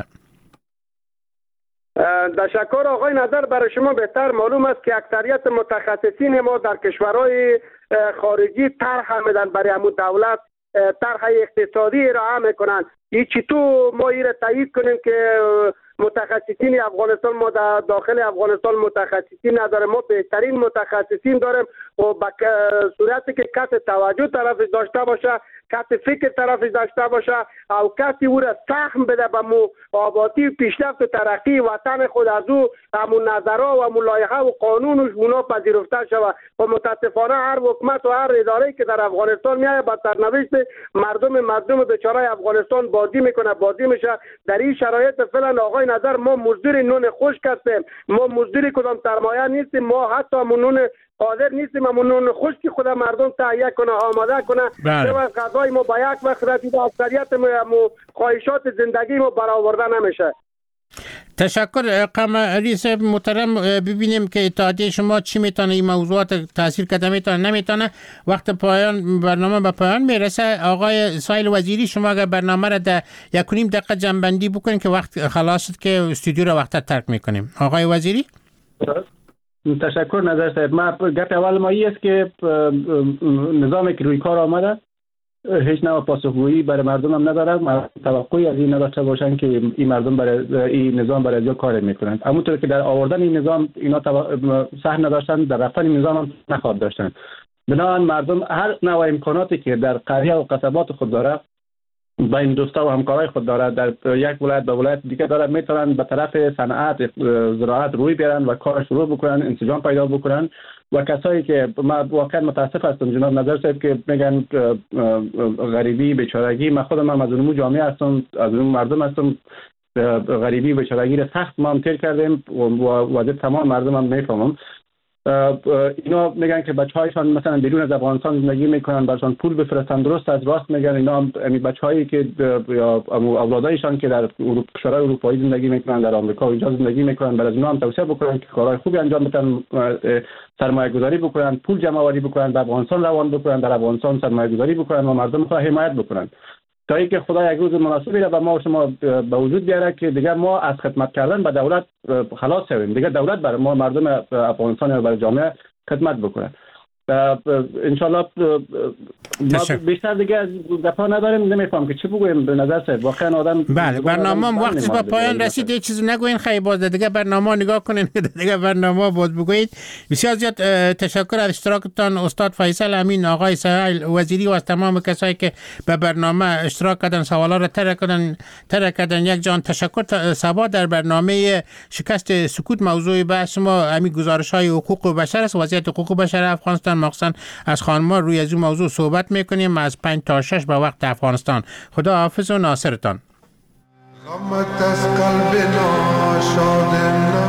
تشکر آقای نظر. برای شما بهتر معلوم است که اکثریت متخصصین ما در کشورهای خارجی طرح میدن برای همون دولت، طرح اقتصادی را هم میکنن. این چطور ما این را تایید کنیم که متخصصین افغانستان ما در داخل افغانستان متخصصین نداره، ما بهترین متخصصین داریم و به صورتی که کس توجه طرفش داشته باشه، کسی فکر طرفش داشته باشه او کسی او را سهم بده به مو آبادی پیشرفت و ترقی وطن خود، از او همون نظرها و همون لایحه و قانونش اونا پذیرفته شود. و متاسفانه هر حکومت و هر اداره‌ای که در افغانستان میاد با سرنوشت مردم مردم بیچاره افغانستان بازی میکنه بازی میشه. در این شرایط فعلا آقای نظر ما مزدور نون خشک هستیم، ما مزدور کدام سرمایه نیستیم، ما حتی نون قادر نیستیم همون نون خشکی خود مردم تهیه کنه آماده کنه. بله. غذای ما با یک وقت رسید اکثریت ما خواهشات زندگی ما برآورده نمیشه. تشکر قمری صاحب محترم. ببینیم که اتحادیه شما چی میتونه این موضوعات تاثیر کده میتونه نمیتونه. وقت پایان برنامه به پایان میرسه. آقای سایل وزیری شما اگر برنامه را در یک و نیم دقیقه جنبندی بکنید که وقت خلاص شد که استودیو را وقت ترک میکنیم. آقای وزیری. تشکر نظر صاحب. ما گفت اول ما است که نظامی که روی کار آمده هیچ نوع پاسخگویی برای مردم هم نداره. توقعی از این نداشته باشن که این مردم برای این نظام برای ازیا کار میکنند. همونطور که در آوردن این نظام اینا سهم نداشتن، در رفتن این نظام هم نخواد داشتن. بنابراین مردم هر نوع امکاناتی که در قریه و قصبات خود داره با این دوستا و همکارای خود داره در یک ولایت به ولایت دیگه داره میتونن به طرف صنعت زراعت روی بیارن و کار شروع بکنن، انسجام پیدا بکنن. و کسایی که ما واقعا متاسف هستم جناب نظر صاحب که میگن غریبی بیچارگی، من خودم هم از اون جامعه هستم، از اون مردم هستم. غریبی بیچارگی را سخت ما هم تیر کردیم و واجب تمام مردم هم میفهمم. اینا میگن که بچه‌هایشان مثلا بیرون از افغانستان زندگی میکنن، براشون پول بفرستن. درست از راست میگن. اینا هم بچه‌هایی که یا اولادایشان که در کشورهای اروپایی زندگی میکنن، در آمریکا و اینجا زندگی میکنن، برای اینا هم توصیه بکنن که کارهای خوبی انجام بدن، سرمایه گذاری بکنن، پول جمع آوری بکنن، در افغانستان روان بکنن، در افغانستان سرمایه گذاری بکنن و مردم خود حمایت بکنن تا اینکه خدا یک روز مناسبی را به ما و شما به وجود بیاره که دیگه ما از خدمت کردن به دولت خلاص شویم. دیگه دولت برای ما مردم افغانستان و برای جامعه خدمت بکنه. ان شاء الله ما بیشتر دیگه از دفعه نداریم. نمیفهم که چی بگویم. به نظر صاحب واقعا آدم بله برنامه وقتی به پایان رسید یه چیزی نگوین خیلی باز دیگه برنامه نگاه کنین دیگه برنامه باز بگویید. بسیار زیاد تشکر از اشتراکتان استاد فیصل امین، آقای سایل وزیری و از تمام کسایی که به برنامه اشتراک کردن، سوالا را طرح کردن طرح کردن. یک جان تشکر. صبا در برنامه شکست سکوت موضوع بحث ما همین گزارش‌های حقوق بشر است، وضعیت حقوق بشر افغانستان، مخصوصا از خانم‌ها روی از این موضوع صحبت میکنیم از پنج تا شش به وقت افغانستان. خدا حافظ و ناصرتان.